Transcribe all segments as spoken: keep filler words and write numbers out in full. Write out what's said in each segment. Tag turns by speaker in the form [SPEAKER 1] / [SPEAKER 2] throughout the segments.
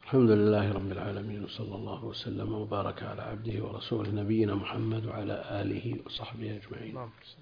[SPEAKER 1] الحمد لله رب العالمين، وصلى الله وسلم وبارك على عبده ورسوله نبينا محمد وعلى آله وصحبه أجمعين.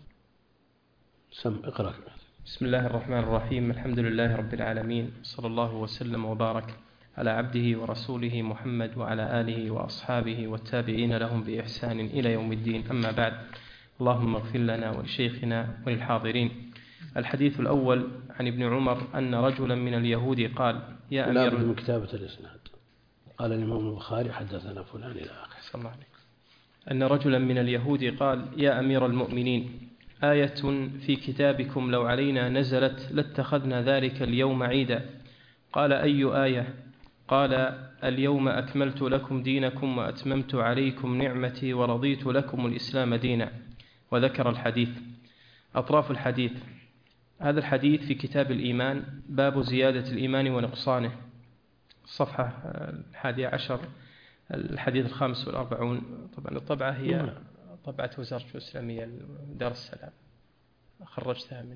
[SPEAKER 1] سم اقرأ.
[SPEAKER 2] بسم الله الرحمن الرحيم. الحمد لله رب العالمين، صلى الله وسلم وبارك على عبده ورسوله محمد وعلى آله وأصحابه والتابعين لهم بإحسان إلى يوم الدين. أما بعد، اللهم اغفر لنا ولشيخنا وللحاضرين. الحديث الأول عن ابن عمر أن رجلا من اليهود قال: يا أمير
[SPEAKER 1] لابد من كتابة الإسناد. قال الإمام البخاري حدثنا فلان إلى آخره.
[SPEAKER 2] صلى الله عليه. أن رجلا من اليهود قال: يا أمير المؤمنين، آية في كتابكم لو علينا نزلت لاتخذنا ذلك اليوم عيدا. قال: أي آية؟ قال: اليوم أكملت لكم دينكم وأتممت عليكم نعمتي ورضيت لكم الإسلام دينا. وذكر الحديث. أطراف الحديث: هذا الحديث في كتاب الإيمان، باب زيادة الإيمان ونقصانه، الصفحة الحادية عشر، الحديث الخامس والأربعون. طبعا الطبعة هي طبعة وزارة الإسلامية دار السلام، خرجتها من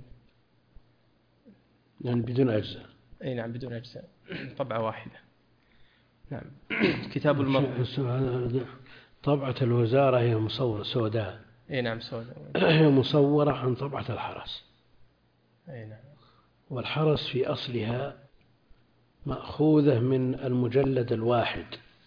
[SPEAKER 1] يعني بدون أجزاء.
[SPEAKER 2] أي نعم، بدون أجزاء، طبعة واحدة. نعم. كتاب المر
[SPEAKER 1] طبعة الوزارة هي مصورة سوداء.
[SPEAKER 2] أي نعم، سوداء.
[SPEAKER 1] هي مصورة عن طبعة الحرس.
[SPEAKER 2] أي نعم.
[SPEAKER 1] والحرس في أصلها مأخوذة من المجلد الواحد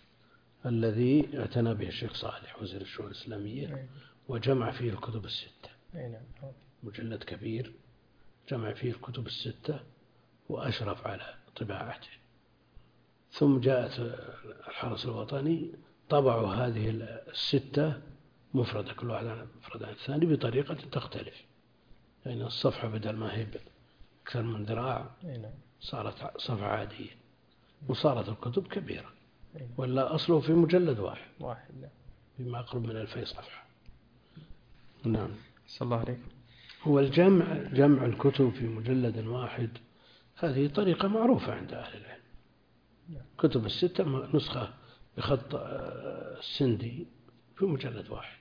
[SPEAKER 1] الذي اعتنى به الشيخ صالح وزير الشؤون الإسلامية، وجمع فيه الكتب الستة.
[SPEAKER 2] أي نعم.
[SPEAKER 1] مجلد كبير جمع فيه الكتب الستة وأشرف على طباعته. ثم جاءت الحرس الوطني طبعوا هذه الستة مفردة، كل واحد مفرد عن الثاني بطريقة تختلف. يعني الصفحة بدل ما هي أكثر من ذراع صارت صفحة عادية، وصارت الكتب كبيرة، ولا أصله في مجلد واحد
[SPEAKER 2] واحد نعم،
[SPEAKER 1] بما أقرب من ألفي صفحة. نعم.
[SPEAKER 2] صلى الله عليكم.
[SPEAKER 1] هو الجمع جمع الكتب في مجلد واحد، هذه طريقة معروفة عند أهل العلم. كتب الستة نسخة بخط السندي في مجلد واحد،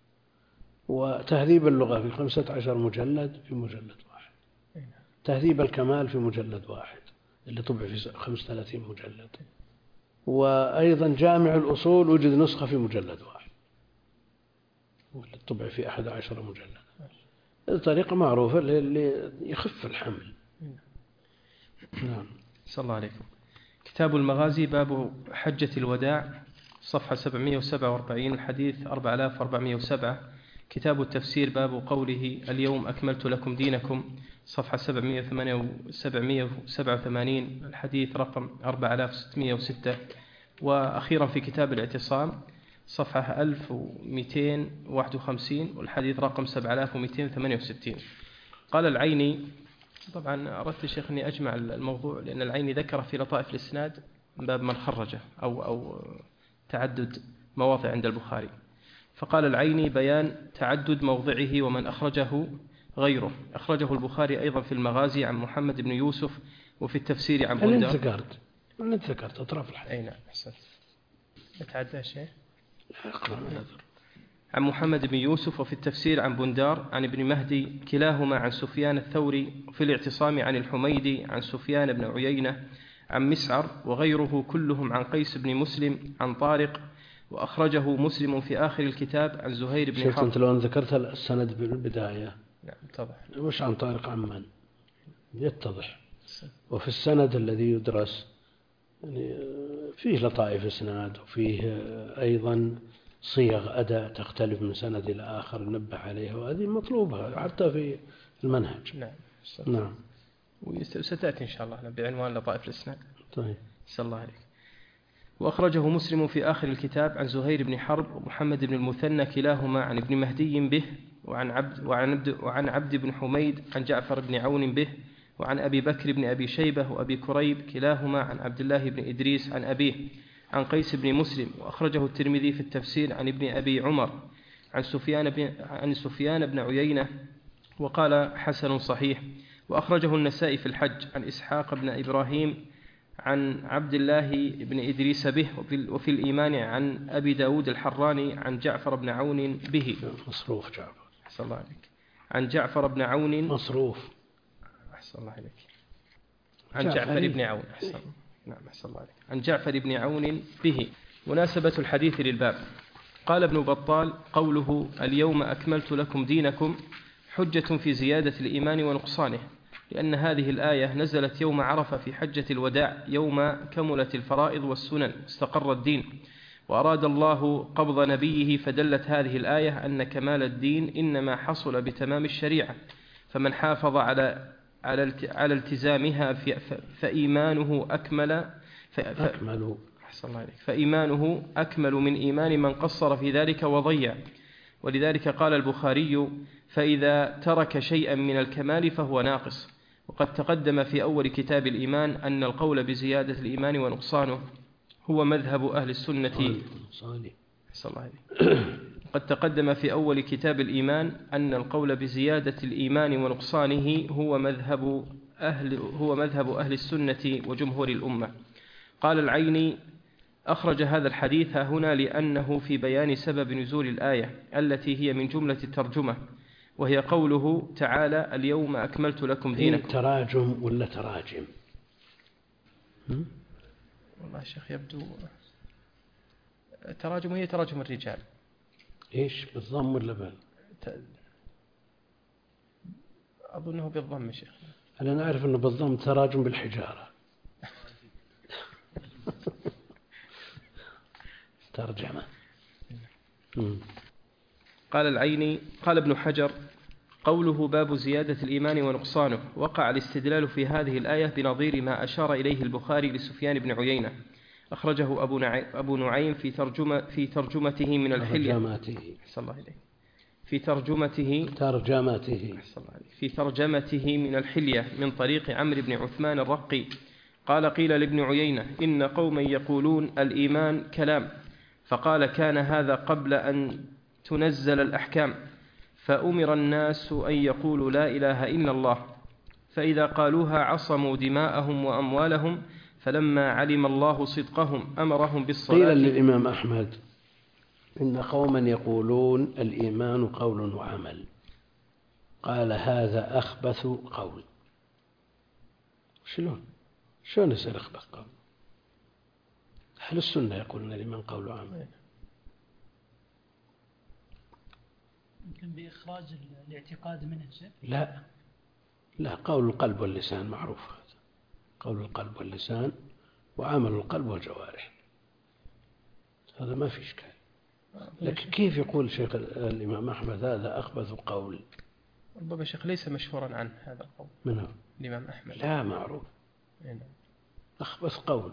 [SPEAKER 1] وتهذيب اللغة في خمسة عشر مجلد في مجلد واحد، تهذيب الكمال في مجلد واحد اللي طبع في خمسة وثلاثين مجلد، وأيضا جامع الأصول وجد نسخة في مجلد واحد واللي طبع في أحد عشر مجلد. هذه طريقة معروفة اللي يخف الحمل. نعم.
[SPEAKER 2] صلى الله عليكم. كتاب المغازي، باب حجة الوداع، صفحة سبعمائة وسبعة وأربعين، الحديث أربعة آلاف وأربعمائة وسبعة. كتاب التفسير، باب قوله اليوم أكملت لكم دينكم، صفحة سبعمائة وسبعة وثمانين، الحديث رقم أربعة آلاف وستمائة وستة. وأخيرا في كتاب الاعتصام، صفحة ألف ومئتين وواحد وخمسين، والحديث رقم سبعة آلاف ومئتين وثمانية وستين. قال العيني، طبعا أردت يا شيخ أني أجمع الموضوع، لأن العيني ذكر في لطائف الإسناد باب من خرجه أو, أو تعدد مواضع عند البخاري. فقال العيني: بيان تعدد موضعه ومن أخرجه غيره. أخرجه البخاري أيضا في المغازي عن محمد بن يوسف، وفي التفسير عن بندار.
[SPEAKER 1] أنا ذكرت أنا ذكرت أطراف الحديث.
[SPEAKER 2] أي نعم، أحسنت. أتعدى شيء.
[SPEAKER 1] أقرأ
[SPEAKER 2] عن محمد بن يوسف، وفي التفسير عن بندار عن ابن مهدي، كلاهما عن سفيان الثوري، وفي الاعتصام عن الحميدي عن سفيان بن عيينة عن مسعر، وغيره كلهم عن قيس بن مسلم عن طارق. وأخرجه مسلم في آخر الكتاب عن زهير بن حرب.
[SPEAKER 1] شفت أنت لو ذكرت السند بالبداية.
[SPEAKER 2] نعم طبعا.
[SPEAKER 1] وش عن طارق عمان يتضح. وفي السند الذي يدرس يعني فيه لطائف إسناد، وفيه أيضا صيغ أداء تختلف من سند إلى آخر ننبه عليها، وهذه مطلوبة حتى في المنهج.
[SPEAKER 2] نعم.
[SPEAKER 1] نعم.
[SPEAKER 2] وستأتي إن شاء الله بعنوان لطائف الإسناد.
[SPEAKER 1] طيب.
[SPEAKER 2] صلى الله عليك. وأخرجه مسلم في آخر الكتاب عن زهير بن حرب ومحمد بن المثنى، كلاهما عن ابن مهدي به، وعن عبد, وعن عبد, وعن عبد بن حميد عن جعفر بن عون به، وعن أبي بكر بن أبي شيبة وأبي كريب، كلاهما عن عبد الله بن إدريس عن أبيه عن قيس بن مسلم. وأخرجه الترمذي في التفسير عن ابن أبي عمر عن سفيان بن, عن سفيان بن عيينة، وقال حسن صحيح. وأخرجه النسائي في الحج عن إسحاق بن إبراهيم عن عبد الله بن إدريس به، وفي الإيمان عن أبي داود الحراني عن جعفر بن عون به.
[SPEAKER 1] مصروف جعفر.
[SPEAKER 2] أحسن الله عليك. عن جعفر بن عون
[SPEAKER 1] مصروف.
[SPEAKER 2] أحسن الله عليك. عن جعفر بن عون. أحسن. نعم أحسن الله عليك. عن جعفر بن عون به. مناسبة الحديث للباب. قال ابن بطال: قوله اليوم أكملت لكم دينكم حجة في زيادة الإيمان ونقصانه، لأن هذه الآية نزلت يوم عرفة في حجة الوداع، يوم كملت الفرائض والسنن استقر الدين، وأراد الله قبض نبيه، فدلت هذه الآية أن كمال الدين إنما حصل بتمام الشريعة، فمن حافظ على على التزامها فإيمانه أكمل
[SPEAKER 1] أكمل
[SPEAKER 2] فإيمانه أكمل من إيمان من قصر في ذلك وضيع. ولذلك قال البخاري: فإذا ترك شيئا من الكمال فهو ناقص. وقد تقدم في أول كتاب الإيمان أن القول بزيادة الإيمان ونقصانه هو مذهب أهل السنة. قد تقدم في أول كتاب الإيمان أن القول بزيادة الإيمان ونقصانه هو مذهب أهل هو مذهب أهل السنة وجمهور الأمة. قال العيني: أخرج هذا الحديث هنا لأنه في بيان سبب نزول الآية التي هي من جملة الترجمة، وهي قوله تعالى: اليوم أكملت لكم دينكم.
[SPEAKER 1] تراجم ولا تراجم؟
[SPEAKER 2] والله شيخ يبدو تراجم هي تراجم الرجال.
[SPEAKER 1] إيش بالضم ولا بال؟
[SPEAKER 2] أظنه بالضم شيخ.
[SPEAKER 1] أنا نعرف أنه بالضم تراجم بالحجارة. ترجمة.
[SPEAKER 2] قال العيني: قال ابن حجر: قوله باب زيادة الإيمان ونقصانه، وقع الاستدلال في هذه الآية بنظير ما أشار إليه البخاري لسفيان بن عيينة، أخرجه أبو نعيم, أبو نعيم في, ترجمة في ترجمته من الحلية
[SPEAKER 1] ترجمته
[SPEAKER 2] في ترجمته
[SPEAKER 1] ترجمته
[SPEAKER 2] في ترجمته من الحلية من طريق عمرو بن عثمان الرقي قال: قيل لابن عيينة: إن قوما يقولون الإيمان كلام، فقال: كان هذا قبل أن تنزل الأحكام، فأمر الناس أن يقولوا لا إله إلا الله، فإذا قالوها عصموا دماءهم وأموالهم، فلما علم الله صدقهم أمرهم بالصلاة.
[SPEAKER 1] قيل للإمام أحمد: إن قوما يقولون الإيمان قول وعمل، قال: هذا أخبث قول. شلون شلون يصير أخبث قول؟ أهل السنة يقولون الإيمان قول وعمل.
[SPEAKER 3] يمكن بإخراج الاعتقاد منه شيء؟
[SPEAKER 1] لا لا، قول القلب واللسان معروف، هذا قول القلب واللسان وعمل القلب والجوارح، هذا ما في إشكال. لكن كيف يقول شيخ الإمام أحمد هذا أخبث قول؟
[SPEAKER 2] ربما شيخ ليس مشهورا عن هذا القول.
[SPEAKER 1] من هو؟
[SPEAKER 2] الإمام أحمد.
[SPEAKER 1] لا معروف. أخبث قول.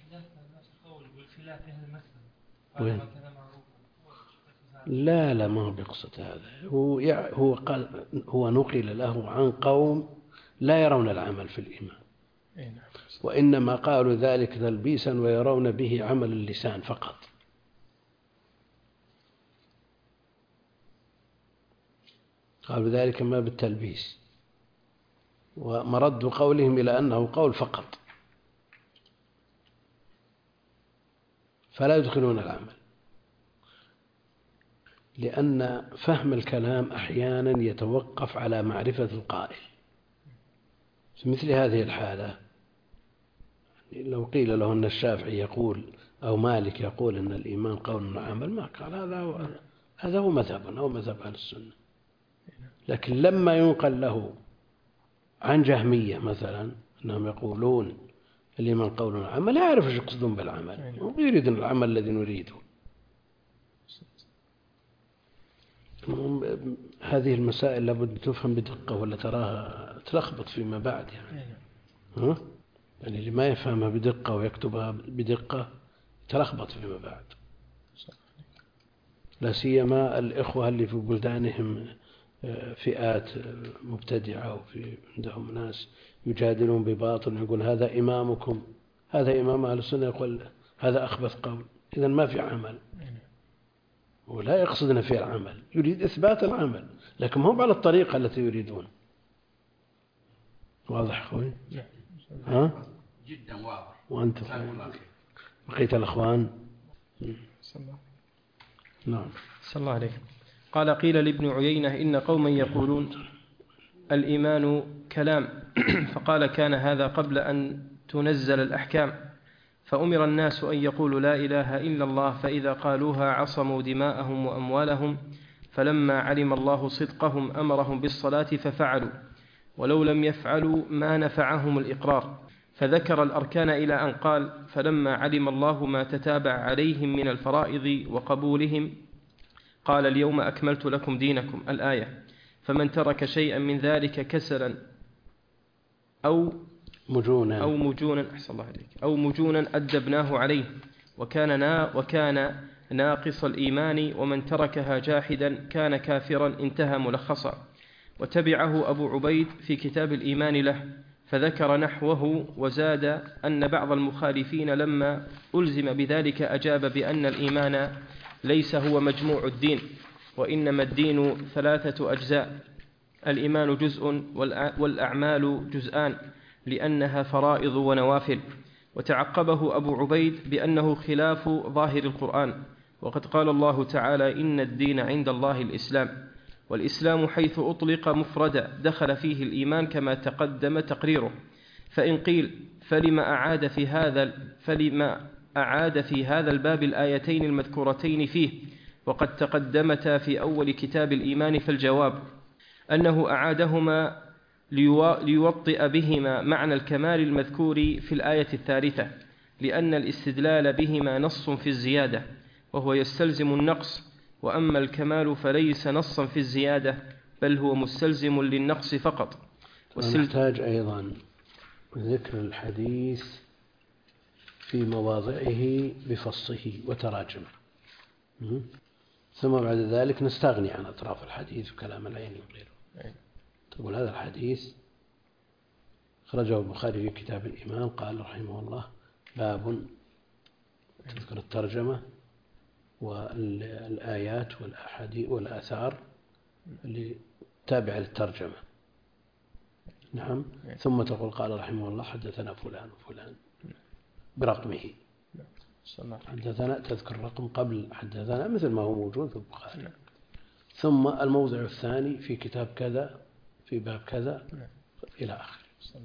[SPEAKER 1] وين؟ لا لا، ما هو بقصة هذا. هو هو قال هو نقل له عن قوم لا يرون العمل في الإيمان، وإنما قالوا ذلك تلبيسا ويرون به عمل اللسان فقط. قالوا ذلك ما بالتلبيس، ومرد قولهم إلى أنه قول فقط، فلا يدخلون العمل، لأن فهم الكلام أحيانا يتوقف على معرفة القائل. في مثل هذه الحالة لو قيل له أن الشافعي يقول أو مالك يقول أن الإيمان قول وعمل، ما قال هذا هو هذا هو مذهبنا أو مذهب أهل السنة. لكن لما ينقل له عن جهمية مثلا أنهم يقولون الإيمان قول وعمل، لا يعرف ايش يقصدون بالعمل، ويريدون العمل الذي نريده. هذه المسائل لابد تفهم بدقة، ولا تراها تلخبط فيما بعد يعني. ها؟ يعني اللي ما يفهمها بدقة ويكتبها بدقة تلخبط فيما بعد، لا سيما الإخوة اللي في بلدانهم فئات مبتدعة، وفي عندهم ناس يجادلون بباطل، يقول هذا إمامكم، هذا إمام أهل السنة، يقول هذا أخبث قول. إذن ما في عمل، ولا يقصدنا في العمل، يريد إثبات العمل، لكن هم على الطريقة التي يريدون. واضح أخوي؟ ها؟
[SPEAKER 4] جدا واضح.
[SPEAKER 1] وأنت بقيت الأخوان؟ نعم.
[SPEAKER 2] صلى الله عليه. قال: قيل لابن عيينة: إن قوما يقولون الإيمان كلام، فقال: كان هذا قبل أن تنزل الأحكام، فأمر الناس أن يقولوا لا إله إلا الله، فإذا قالوها عصموا دماءهم وأموالهم. فلما علم الله صدقهم أمرهم بالصلاة ففعلوا، ولو لم يفعلوا ما نفعهم الإقرار. فذكر الأركان إلى أن قال: فلما علم الله ما تتابع عليهم من الفرائض وقبولهم قال: اليوم أكملت لكم دينكم، الآية. فمن ترك شيئا من ذلك كسلا أو
[SPEAKER 1] مجونا
[SPEAKER 2] أو مجونا أحسن الله عليك أو مجونا أدبناه عليه، وكان نا وكان ناقص الإيمان. ومن تركها جاحدا كان كافرا. انتهى ملخصا. وتبعه أبو عبيد في كتاب الإيمان له، فذكر نحوه وزاد أن بعض المخالفين لما ألزم بذلك أجاب بأن الإيمان ليس هو مجموع الدين، وإنما الدين ثلاثة أجزاء: الإيمان جزء والأعمال جزءان، لأنها فرائض ونوافل. وتعقبه أبو عبيد بأنه خلاف ظاهر القرآن، وقد قال الله تعالى: إن الدين عند الله الإسلام. والإسلام حيث أطلق مفردا دخل فيه الإيمان كما تقدم تقريره. فإن قيل فلما أعاد في هذا فلما أعاد في هذا الباب الآيتين المذكورتين فيه وقد تقدمتا في أول كتاب الإيمان، فالجواب أنه أعادهما ليوطئ بهما معنى الكمال المذكور في الآية الثالثة، لأن الاستدلال بهما نص في الزيادة وهو يستلزم النقص، وأما الكمال فليس نصا في الزيادة بل هو مستلزم للنقص فقط.
[SPEAKER 1] ونحتاج أيضا ذكر الحديث في مواضعه بفصه وتراجمه، ثم بعد ذلك نستغني عن أطراف الحديث وكلام العين وغيره. تقول هذا الحديث خرجه البخاري في كتاب الإيمان، قال رحمه الله: باب، تذكر الترجمة والآيات والأحاديث والآثار اللي تابعة للترجمة. نعم. ثم تقول قال رحمه الله: حدثنا فلان وفلان برقمه. حدثنا تذكر الرقم قبل حدثنا مثل ما هو موجود في البخاري. ثم الموضع الثاني في كتاب كذا في باب كذا إلى آخر.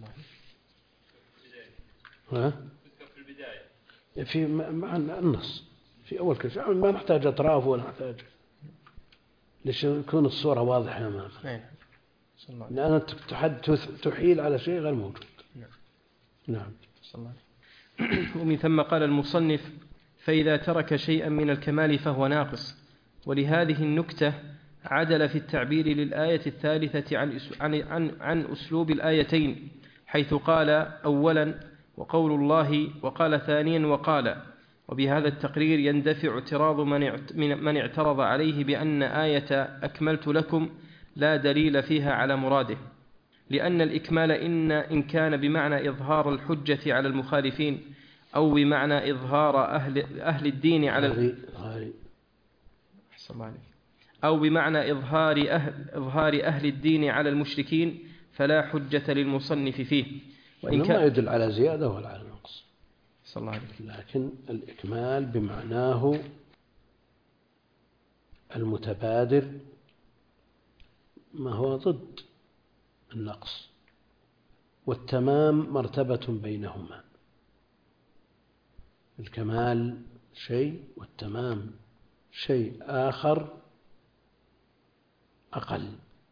[SPEAKER 1] ها؟ في البداية في مع النص في أول كلمة، ما نحتاج أطراف ولا نحتاج، ليش يكون الصورة واضحة أمامنا، لأن تحدث تحيل على شيء غير موجود. نعم.
[SPEAKER 2] ومن ثم قال المصنف: فإذا ترك شيئا من الكمال فهو ناقص. ولهذه النكتة عدل في التعبير للآية الثالثة عن عن عن أسلوب الآيتين، حيث قال أولا وقول الله، وقال ثانيا وقال. وبهذا التقرير يندفع اعتراض من اعترض عليه بأن آية أكملت لكم لا دليل فيها على مراده، لأن الإكمال إن إن كان بمعنى إظهار الحجة على المخالفين أو بمعنى إظهار أهل أهل الدين على أو بمعنى إظهار أهل إظهار أهل الدين على المشركين فلا حجة للمصنف فيه،
[SPEAKER 1] وإن كان ما يدل على زيادة ولا على نقص، لكن الإكمال بمعناه المتبادر ما هو ضد النقص، والتمام مرتبة بينهما. الكمال شيء والتمام شيء آخر أقل.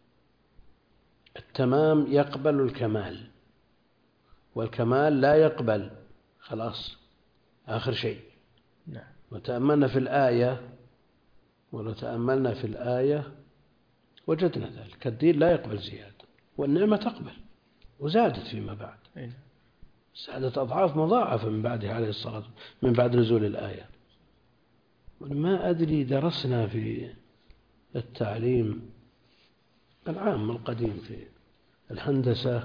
[SPEAKER 1] التمام يقبل الكمال، والكمال لا يقبل خلاص آخر شيء.
[SPEAKER 2] نعم.
[SPEAKER 1] وتأملنا في الآية ولو تأملنا في الآية وجدنا ذلك. الدين لا يقبل زيادة، والنعمة تقبل وزادت فيما بعد، زادت أضعاف مضاعفة من بعده عليه الصلاة من بعد نزول الآية. ما أدري درسنا في التعليم العام القديم في الهندسة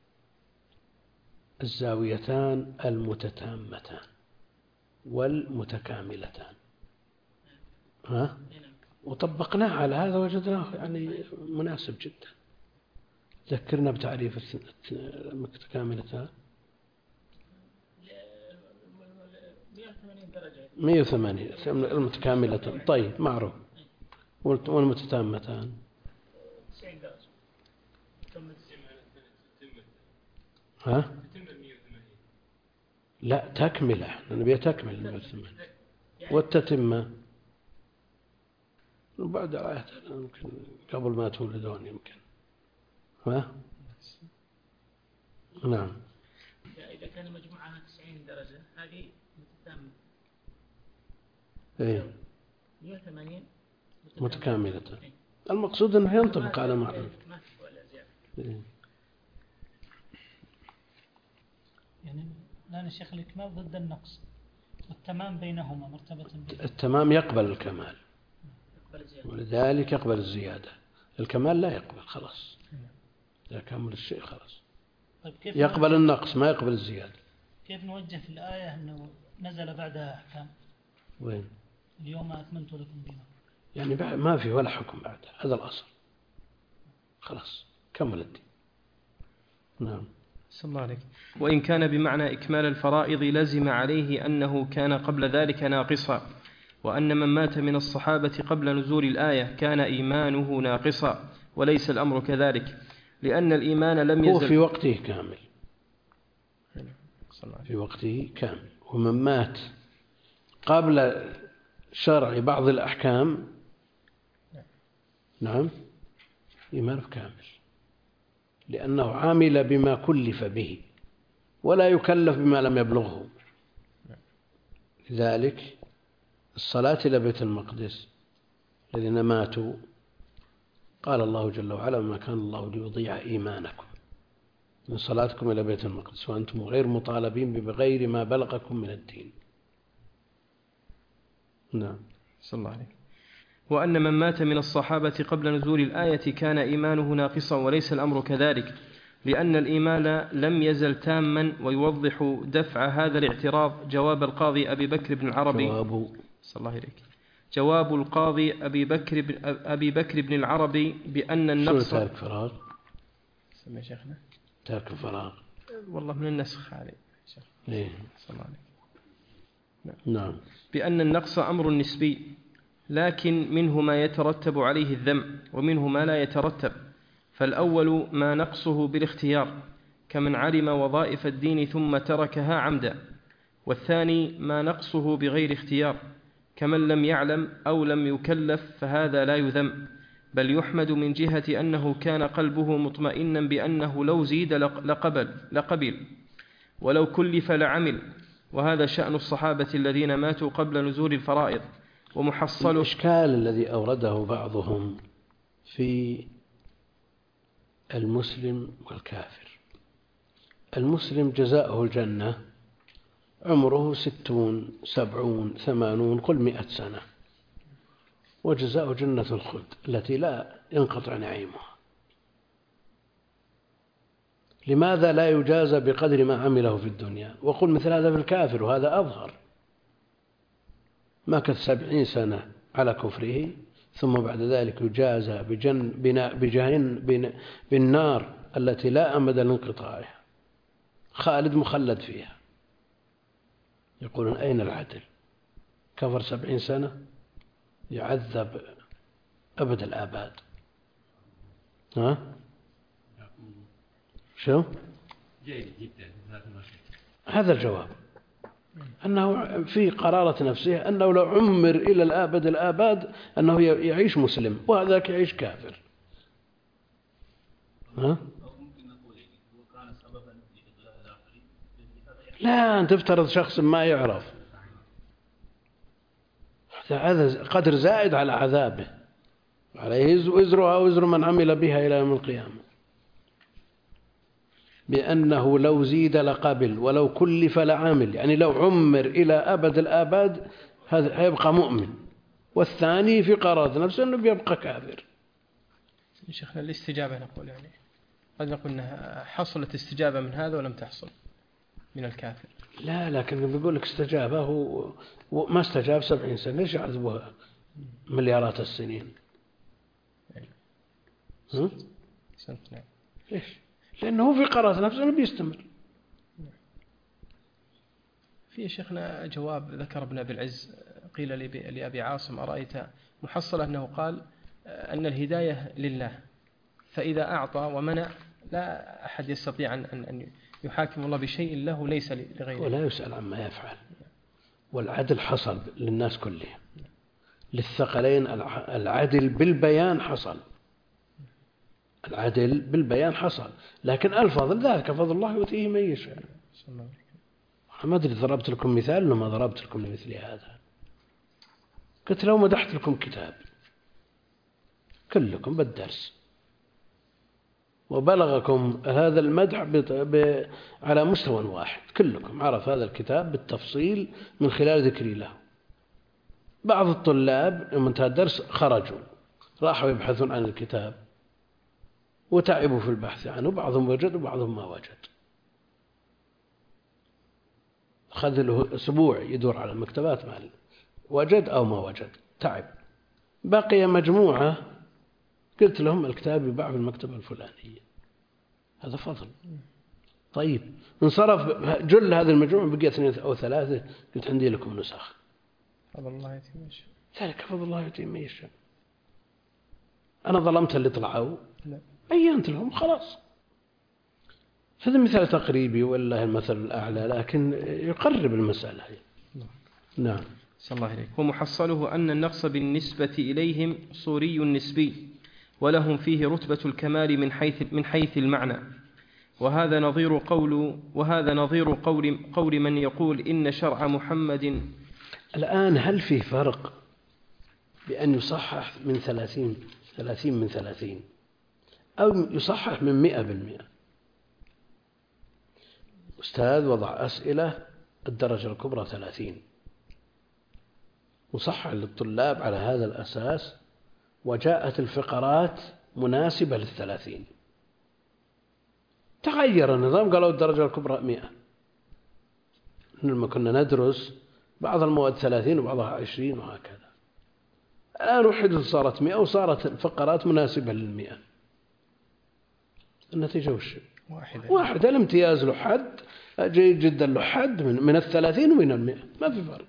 [SPEAKER 1] الزاويتان المتتامتان والمتكاملتان، ها؟ وطبقناه على هذا وجدناه يعني مناسب جدا. ذكرنا بتعريف المتكاملتان. مئة وثمانين المتكاملتان. طيب معروف. والمتتامتان ها؟ لا تكملة، نبي تكمل المئة وثمانين والتتمة بعد الآية يمكن قبل ما تولدون يمكن. ها؟ نعم.
[SPEAKER 3] إذا كان مجموعها تسعين درجة هذه متكاملة.
[SPEAKER 1] إيه.
[SPEAKER 3] مئة وثمانين
[SPEAKER 1] متكاملة. المقصود أنه ينطبق على معنى. إيه.
[SPEAKER 3] يعني الآن الشيخ الإكمال ضد النقص والتمام بينهما مرتبة بينهما.
[SPEAKER 1] التمام يقبل الكمال ولذلك يقبل الزيادة. الكمال لا يقبل خلاص، إذا كمل الشيء خلاص.
[SPEAKER 3] طيب كيف
[SPEAKER 1] يقبل النقص ما يقبل الزيادة.
[SPEAKER 3] كيف نوجه في الآية أنه نزل بعدها أحكام؟
[SPEAKER 1] وين؟
[SPEAKER 3] اليوم أكملت لكم دينكم.
[SPEAKER 1] يعني ما في ولا حكم بعد، هذا الأصل خلاص كمل الدين. نعم.
[SPEAKER 2] صلى الله عليك. وإن كان بمعنى إكمال الفرائض لزم عليه أنه كان قبل ذلك ناقصا، وأن من مات من الصحابة قبل نزول الآية كان إيمانه ناقصا، وليس الأمر كذلك، لأن الإيمان لم يزل
[SPEAKER 1] هو في وقته كامل، في وقته كامل. ومن مات قبل شرع بعض الأحكام نعم إيمانه كامل، لأنه عامل بما كلف به ولا يكلف بما لم يبلغه. لذلك الصلاة إلى بيت المقدس الذين ماتوا قال الله جل وعلا: ما كان الله ليضيع إيمانكم من صلاتكم إلى بيت المقدس وأنتم غير مطالبين بغير ما بلغكم من الدين. نعم.
[SPEAKER 2] صلى الله عليه. وأن من مات من الصحابة قبل نزول الآية كان إيمانه ناقصا، وليس الأمر كذلك، لأن الإيمان لم يزل تاما. ويوضح دفع هذا الاعتراض جواب القاضي أبي بكر بن العربي
[SPEAKER 1] جواب
[SPEAKER 2] صلى الله عليك جواب القاضي أبي بكر بن, أبي بكر بن العربي بأن النقص
[SPEAKER 1] شو تارك فراغ؟
[SPEAKER 2] سمي شيخنا
[SPEAKER 1] تارك فراغ
[SPEAKER 2] والله من النسخ عليه شيخ.
[SPEAKER 1] إيه؟
[SPEAKER 2] صلى الله عليك.
[SPEAKER 1] نعم. نعم.
[SPEAKER 2] بأن النقص أمر نسبي، لكن منه ما يترتب عليه الذم ومنه ما لا يترتب. فالأول ما نقصه بالاختيار كمن علم وظائف الدين ثم تركها عمدا، والثاني ما نقصه بغير اختيار كمن لم يعلم أو لم يكلف، فهذا لا يذم بل يحمد من جهة أنه كان قلبه مطمئنا بأنه لو زيد لقبل, لقبل ولو كلف لعمل. وهذا شأن الصحابة الذين ماتوا قبل نزول الفرائض. ومحصل
[SPEAKER 1] الإشكال الذي أورده بعضهم في المسلم والكافر: المسلم جزاؤه الجنة عمره ستون سبعون ثمانون قل مئة سنة، وجزاؤه جنة الخلد التي لا ينقطع نعيمها. لماذا لا يجازى بقدر ما عمله في الدنيا؟ وقل مثل هذا في الكافر، وهذا أظهر. مكث سبعين سنة على كفره ثم بعد ذلك يجازى بجن بجهن بالنار التي لا أمد لانقطاعها، خالد مخلد فيها. يقولون أين العدل؟ كفر سبعين سنة يعذب أبد الآباد. ها؟ شو؟ جيد جدا. هذا الجواب، أنه في قرارة نفسه أنه لو عمر إلى الآبد الآباد أنه يعيش مسلم وهذاك يعيش كافر. ها؟ لا، أن تفترض شخص ما يعرف، هذا قدر زائد على عذابه، عليه وزرها وزر من عمل بها إلى يوم القيامة، بأنه لو زيد لقبل ولو كلف لعامل. يعني لو عمر إلى أبد الآباد هذا هيبقى مؤمن، والثاني في قرارة نفسه أنه بيبقى كافر.
[SPEAKER 2] شيخنا الاستجابة نقول يعني قد نقول أنها حصلت استجابة من هذا ولم تحصل من الكافر.
[SPEAKER 1] لا، لكن بيقول لك استجابه وما استجاب سبعين سنة، ليش يعذبوها مليارات السنين؟ هم؟ ليش؟ لأنه في قرارة نفسه أنه بيستمر.
[SPEAKER 2] في شيخنا جواب ذكر ابن أبي العز قيل لأبي عاصم: أرأيت محصلة أنه قال أن الهداية لله، فإذا أعطى ومنع لا أحد يستطيع أن يحاكم الله بشيء له ليس لغيره،
[SPEAKER 1] ولا يسأل عما يفعل. والعدل حصل للناس كلهم، للثقلين العدل بالبيان حصل، العدل بالبيان حصل، لكن الفضل ذلك فضل الله يؤتيه من يشاء. ما أدري ضربت لكم مثال ولا ما ضربت لكم مثل هذا. قلت لو مدحت لكم كتاب كلكم بالدرس وبلغكم هذا المدح ب... على مستوى واحد، كلكم عرف هذا الكتاب بالتفصيل من خلال ذكري له. بعض الطلاب يوم انتهى الدرس خرجوا راحوا يبحثون عن الكتاب وتعبوا في البحث عنه، بعضهم وجد وبعضهم ما وجد، أخذ له أسبوع يدور على المكتبات ما وجد أو ما وجد، تعب. بقي مجموعة قلت لهم الكتاب يباع في المكتبة الفلانية، هذا فضل. طيب انصرف جل هذه المجموعة بقي اثنين أو ثلاثة، قلت عندي لكم نسخ.
[SPEAKER 2] فضل الله يتي من يشاء،
[SPEAKER 1] ذلك فضل الله يتي من يشاء. أنا ظلمت اللي طلعوا؟
[SPEAKER 2] لا،
[SPEAKER 1] أينت لهم خلاص. هذا مثال تقريبي والله المثل الأعلى، لكن يقرب المسألة. نعم.
[SPEAKER 2] صلى الله عليك. ومحصله أن النقص بالنسبة إليهم صوري نسبي، ولهم فيه رتبة الكمال من حيث من حيث المعنى. وهذا نظير قول وهذا نظير قول قول من يقول إن شرع محمد.
[SPEAKER 1] الآن هل فيه فرق بأن يصحح من ثلاثين ثلاثين من ثلاثين أو يصحح من مئة بالمئة؟ أستاذ وضع أسئلة الدرجة الكبرى ثلاثين وصحح للطلاب على هذا الأساس، وجاءت الفقرات مناسبة للثلاثين. تغير النظام قالوا الدرجة الكبرى مئة. لما كنا ندرس بعض المواد ثلاثين وبعضها عشرين وهكذا، الآن وحدة صارت مئة وصارت الفقرات مناسبة للمئة. النتيجة وش؟
[SPEAKER 2] واحدة.
[SPEAKER 1] واحدة. الامتياز له حد، جيد جدا له حد، من, من الثلاثين ومن المئة، ما في فرق.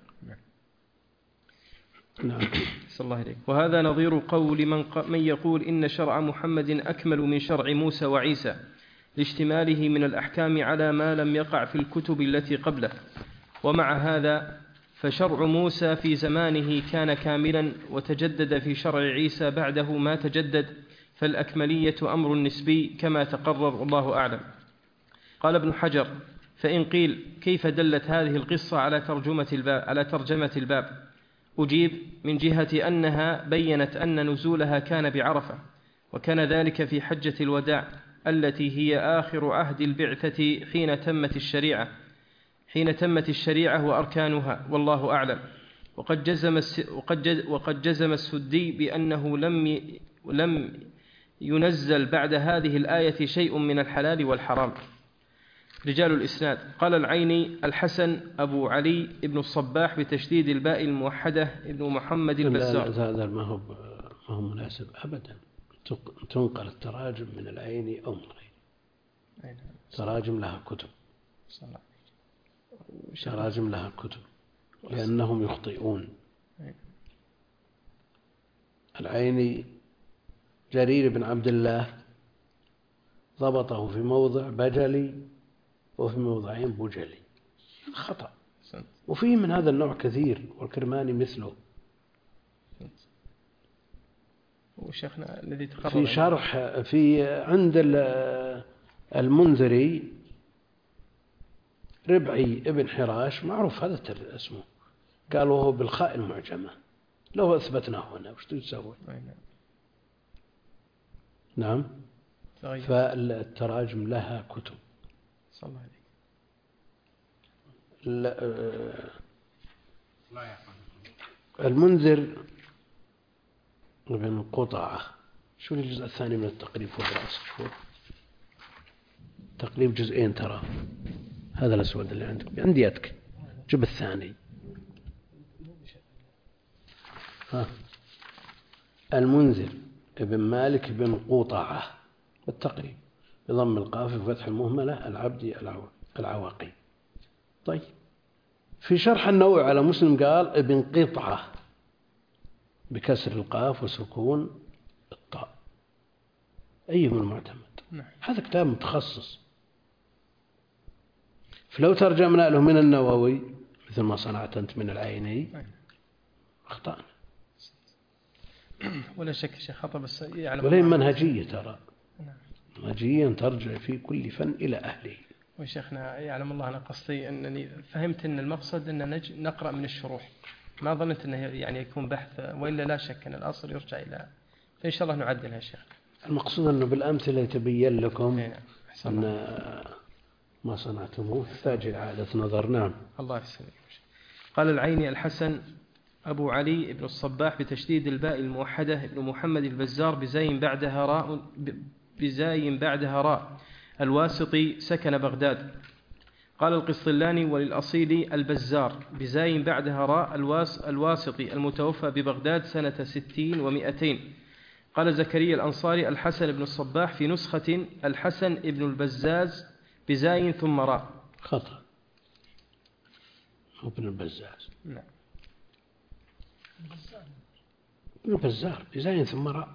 [SPEAKER 1] نعم.
[SPEAKER 2] صلى الله عليه. وهذا نظير قول من, من يقول إن شرع محمد أكمل من شرع موسى وعيسى لاشتماله من الأحكام على ما لم يقع في الكتب التي قبله. ومع هذا فشرع موسى في زمانه كان كاملا، وتجدد في شرع عيسى بعده ما تجدد، فالأكملية أمر نسبي كما تقرر، الله أعلم. قال ابن حجر: فإن قيل كيف دلت هذه القصة على ترجمة الباب, على ترجمة الباب؟ أجيب: من جهة أنها بيّنت أن نزولها كان بعرفة، وكان ذلك في حجة الوداع التي هي آخر عهد البعثة حين تمت الشريعة حين تمت الشريعة وأركانها، والله أعلم. وقد جزم وقد وقد جزم السدي بأنه لم لم ينزل بعد هذه الآية شيء من الحلال والحرام. رجال الإسناد: قال العيني: الحسن أبو علي ابن الصباح بتشديد الباء الموحدة ابن محمد البزار.
[SPEAKER 1] هذا ما هو ما هو مناسب أبدا. تنقل التراجم من العيني أو من غيره. تراجم لها كتب، تراجم لها كتب، لأنهم يخطئون. العيني جرير بن عبد الله ضبطه في موضع بجلي وفي موضعين بجلي، خطأ. وفيه من هذا النوع كثير، والكرماني مثله.
[SPEAKER 2] وشيخنا الذي تقرر
[SPEAKER 1] في شرح في عند المنذري ربعي ابن حراش، معروف هذا اسمه، قال وهو بالخاء المعجمة، لو أثبتناه هنا وش تسوي؟ نعم. فالتراجم لها كتب.
[SPEAKER 2] صلى الله عليه.
[SPEAKER 1] المنذر ابن قطعة، شو الجزء الثاني من التقريب فوق رأسك؟ شوف تقريب جزئين ترى، هذا الأسود اللي عندك عندي يدك، جيب الثاني. ها. المنذر ابن مالك بن قطعة بالتقريب بضم القاف وفتح المهملة العبدي العواقي. طيب في شرح النووي على مسلم قال ابن قطعة بكسر القاف وسكون الطاء، أيهما المعتمد؟
[SPEAKER 2] نعم.
[SPEAKER 1] هذا كتاب متخصص. فلو ترجمنا له من النووي مثل ما صنعت أنت من العيني أخطأنا.
[SPEAKER 2] ولا شك شيخ خطأ بس يعلم.
[SPEAKER 1] ولا منهجية ترى،
[SPEAKER 2] نعم.
[SPEAKER 1] منهجيا ترجع في كل فن إلى أهله.
[SPEAKER 2] وشيخنا يعلم الله أنا قصدي أنني فهمت أن المقصد أن نقرأ من الشروح، ما ظننت أنه يعني يكون بحث، وإلا لا شك أن الأصل يرجع إلى، فإن شاء الله نعدلها شيخ.
[SPEAKER 1] المقصود أنه بالأمثلة يتبين لكم
[SPEAKER 2] أن
[SPEAKER 1] ما صنعتموه يحتاج إلى إعادة نظر. نعم.
[SPEAKER 2] الله يسلمك. قال العيني الحسن أبو علي بن الصباح بتشديد الباء الموحدة ابن محمد البزار بزاي بعدها راء بزاي بعدها راء الواسطي سكن بغداد. قال القسطلاني وللأصيل البزار بزاي بعدها راء الواس الواسطي المتوفى ببغداد سنة ستين ومئتين. قال زكريا الأنصاري الحسن بن الصباح في نسخة الحسن ابن البزاز بزاي ثم راء.
[SPEAKER 1] خطأ، هو ابن البزاز.
[SPEAKER 2] نعم.
[SPEAKER 1] ابن البزار بزاي ثم راء.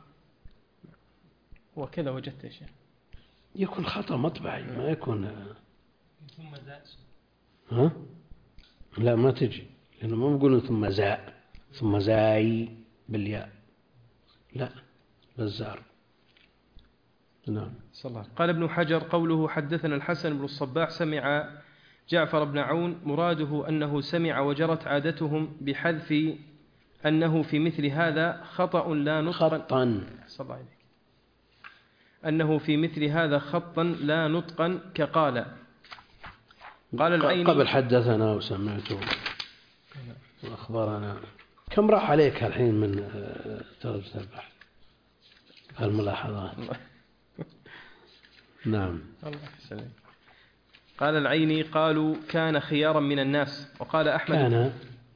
[SPEAKER 2] وكذا وجدت يا شيخ.
[SPEAKER 1] يكون خطأ مطبعي ما يكون
[SPEAKER 3] ثم زاء.
[SPEAKER 1] ها؟ لا ما تجي، لأنه ما بيقولون ثم زاء ثم زاي بالياء، لا بزار. نعم.
[SPEAKER 2] قال ابن حجر قوله حدثنا الحسن بن الصباح سمع جعفر بن عون مراده أنه سمع وجرت عادتهم بحذف أنه في مثل هذا خطأ لا نطقا
[SPEAKER 1] خطا
[SPEAKER 2] صلى الله عليه أنه في مثل هذا خطا لا نطقا كقال. قال العيني
[SPEAKER 1] قبل حدثنا وسمعته وأخبرنا. كم راح عليك الحين من ترجمة البحث الملاحظات؟ نعم.
[SPEAKER 2] الله يسلمك. قال العيني قالوا كان خيارا من الناس. وقال أحمد
[SPEAKER 1] كان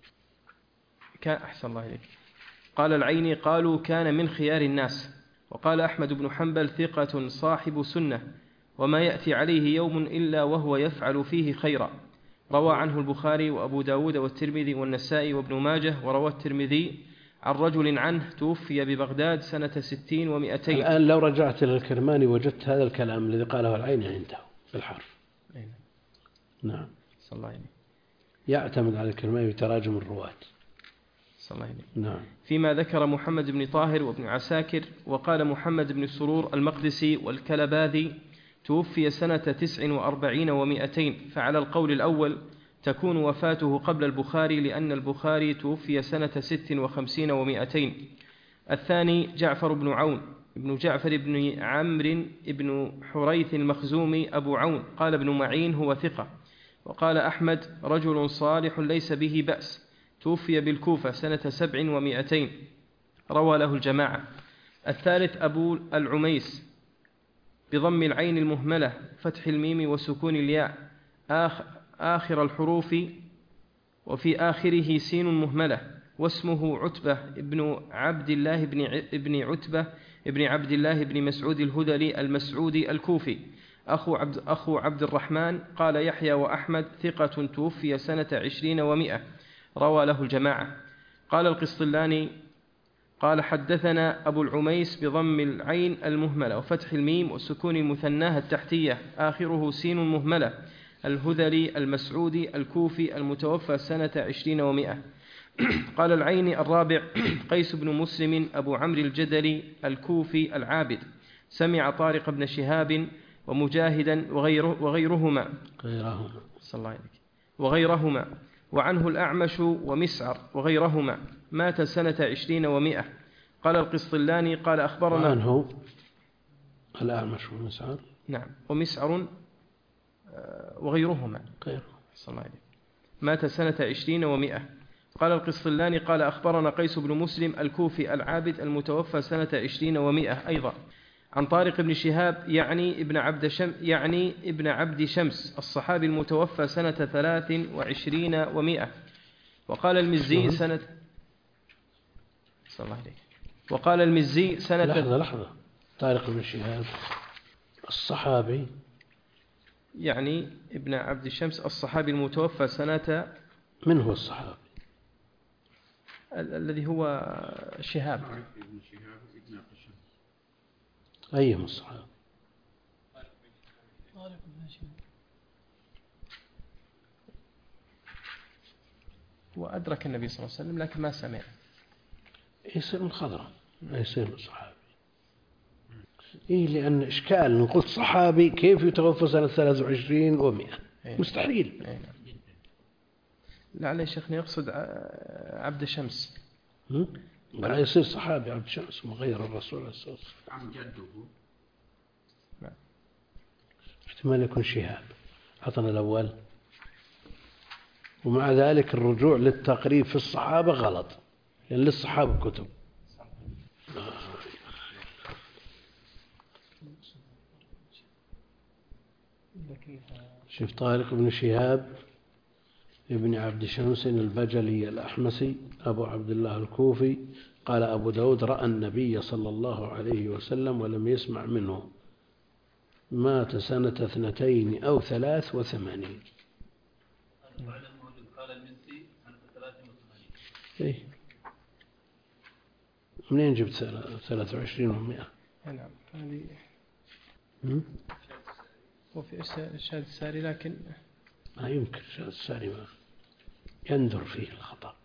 [SPEAKER 2] كان أحسن الله إليك. قال العيني قالوا كان من خيار الناس. وقال أحمد بن حنبل ثقة صاحب سنة وما يأتي عليه يوم إلا وهو يفعل فيه خيرا. روى عنه البخاري وأبو داود والترمذي والنسائي وابن ماجه. وروى الترمذي عن رجل عنه توفي ببغداد سنة ستين ومئتين.
[SPEAKER 1] الآن لو رجعت إلى الكرماني وجدت هذا الكلام الذي قاله العيني عنده في الحرف.
[SPEAKER 2] أين؟
[SPEAKER 1] نعم.
[SPEAKER 2] صلى الله عليه.
[SPEAKER 1] يعتمد على الكرماني بتراجم الرواة.
[SPEAKER 2] صلى الله عليه.
[SPEAKER 1] نعم.
[SPEAKER 2] فيما ذكر محمد بن طاهر وابن عساكر. وقال محمد بن سرور المقدسي والكلباذي توفي سنة تسع وأربعين ومئتين. فعلى القول الأول تكون وفاته قبل البخاري لأن البخاري توفي سنة ست وخمسين ومئتين. الثاني جعفر بن عون ابن جعفر بن عمرو بن حريث المخزومي أبو عون. قال ابن معين هو ثقة. وقال أحمد رجل صالح ليس به بأس توفي بالكوفة سنة سبع ومئتين. روى له الجماعة. الثالث أبو العميس بضم العين المهملة فتح الميم وسكون الياء آخر الحروف وفي آخره سين مهملة. واسمه عتبة ابن عبد الله ابن عتبة ابن عبد الله بن مسعود الهذلي المسعودي الكوفي أخو عبد, أخو عبد الرحمن. قال يحيى وأحمد ثقة توفي سنة عشرين ومئة. روى له الجماعة. قال القسطلاني قال حدثنا أبو العميس بضم العين المهملة وفتح الميم وسكون المثناه التحتية آخره سين مهملة الهذلي المسعودي الكوفي المتوفى سنة عشرين ومئة. قال العيني الرابع قيس بن مسلم أبو عمرو الجدلي الكوفي العابد سمع طارق بن شهاب ومجاهدا وغيره وغيرهما
[SPEAKER 1] غيرهما
[SPEAKER 2] صلى الله عليه وغيرهما وعنه الأعمش ومسعر وغيرهما مات سنة عشرين ومئة. قال القسطلاني قال أخبرنا
[SPEAKER 1] عنه الأعمش ومسعر
[SPEAKER 2] نعم ومسعر وغيرهما
[SPEAKER 1] غيره
[SPEAKER 2] صلى الله عليه مات سنة عشرين ومئة. قال القسطلاني قال أخبرنا قيس بن مسلم الكوفي العابد المتوفى سنة عشرين ومئة أيضا عن طارق بن شهاب يعني ابن عبد شم يعني ابن عبد شمس الصحابي المتوفى سنة ثلاث وعشرين ومئة. وقال المزي سنة صلى الله عليه وقال المزي سنة
[SPEAKER 1] لحظة لحظة طارق بن شهاب الصحابي
[SPEAKER 2] يعني ابن عبد شمس الصحابي المتوفى سنة
[SPEAKER 1] من هو الصحابي
[SPEAKER 2] الذي هو شهاب
[SPEAKER 1] أيهم الصحابة
[SPEAKER 2] وأدرك النبي صلى الله عليه وسلم لكن ما سمع.
[SPEAKER 1] يصير من خضرة، ما يصير من صحابي. إيه لأن إشكال إن قلت صحابي كيف يتوفى سنة ثلاثة وعشرين ومئة؟ مستحيل.
[SPEAKER 2] لعل شيخنا يقصد عبد شمس.
[SPEAKER 1] لا يصير صحابي عبد شمس مغير الرسول عليه الصلاة والسلام.
[SPEAKER 4] عن جده.
[SPEAKER 1] احتمال يكون شهاب. عطنا الأول. ومع ذلك الرجوع للتقريب في الصحابة غلط، لأن يعني للصحابة كتب. شوف طارق بن شهاب ابن عبد شمس البجلي الأحمسي أبو عبد الله الكوفي قال أبو داود رأى النبي صلى الله عليه وسلم ولم يسمع منه، مات سنة اثنتين أو ثلاث وثمانين.
[SPEAKER 4] قال المنسي سنة ثلاث وثمانين.
[SPEAKER 1] إيه منين جبت ثلاثة وعشرين ومئة؟
[SPEAKER 2] نعم هذه وفي إرشاد الساري، لكن
[SPEAKER 1] ما يمكن إرشاد الساري ما يندر فيه الخطأ.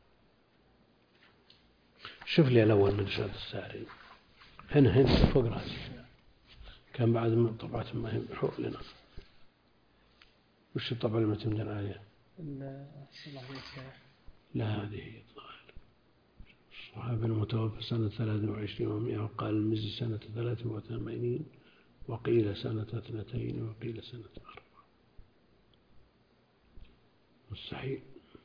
[SPEAKER 1] شوف لي الأول من إرشاد الساري هنا هنا فوق رأسي، كان بعد من طبعة ما هم حق لنا. وش الطبعة اللي ما تمدن عليها؟ لا هذه هي الظاهر. الصحابي المتوفى سنة ثلاث وعشرين ومئة، وقال المزي سنة ثلاث وثمانين، وقيل سنة اثنتين، وقيل سنة أربع. مستحيل،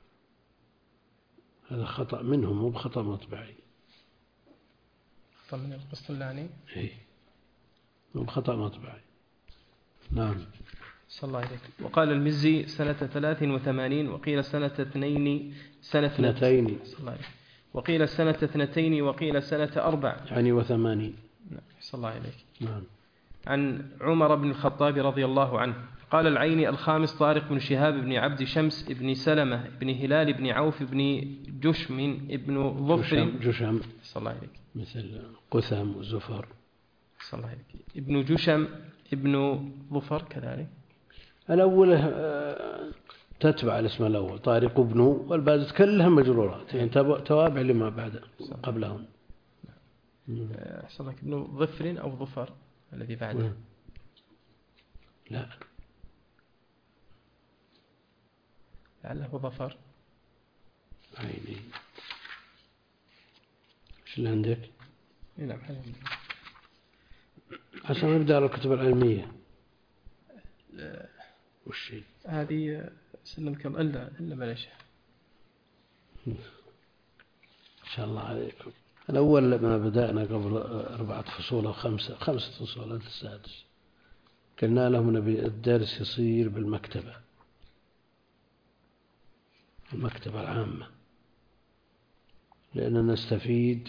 [SPEAKER 1] هذا خطأ منهم مو بخطأ مطبعي.
[SPEAKER 2] خطأ من القسطلاني؟
[SPEAKER 1] إيه مو بخطأ مطبعي. نعم.
[SPEAKER 2] صلى الله عليك. وقال المزي سنة ثلاث وثمانين، وقيل سنة اثنين سنة
[SPEAKER 1] اثنتين،
[SPEAKER 2] صلى الله عليك. وقيل سنة اثنتين، وقيل سنة أربع
[SPEAKER 1] يعني وثمانين.
[SPEAKER 2] نعم. صلى الله عليك.
[SPEAKER 1] نعم.
[SPEAKER 2] عن عمر بن الخطاب رضي الله عنه قال العيني الخامس طارق بن شهاب بن عبد شمس بن سلمة بن هلال بن عوف بن جشم بن ظفر
[SPEAKER 1] جشم
[SPEAKER 2] صلى الله عليك
[SPEAKER 1] مثل قثم وزفر
[SPEAKER 2] صلى الله عليك ابن جشم ابن ظفر كذلك.
[SPEAKER 1] الأول تتبع الاسم الأول طارق ابن، والباقي كلها مجرورات يعني توابع لما بعد قبلهم.
[SPEAKER 2] صلى الله ابن ظفر أو ظفر الذي بعده.
[SPEAKER 1] لا
[SPEAKER 2] لعله ظفر.
[SPEAKER 1] عيني ايش اللي عندك؟
[SPEAKER 2] نعم
[SPEAKER 1] عشان نبدأ على الكتب العلمية. وش
[SPEAKER 2] هذه سلمكم إلا إلا بلاش
[SPEAKER 1] إن شاء الله عليكم. الأول لما بدأنا قبل أربعة فصول أو خمسة خمسة فصولات السادس قلنا لهم نبي الدرس يصير بالمكتبة، المكتبة العامة، لأننا نستفيد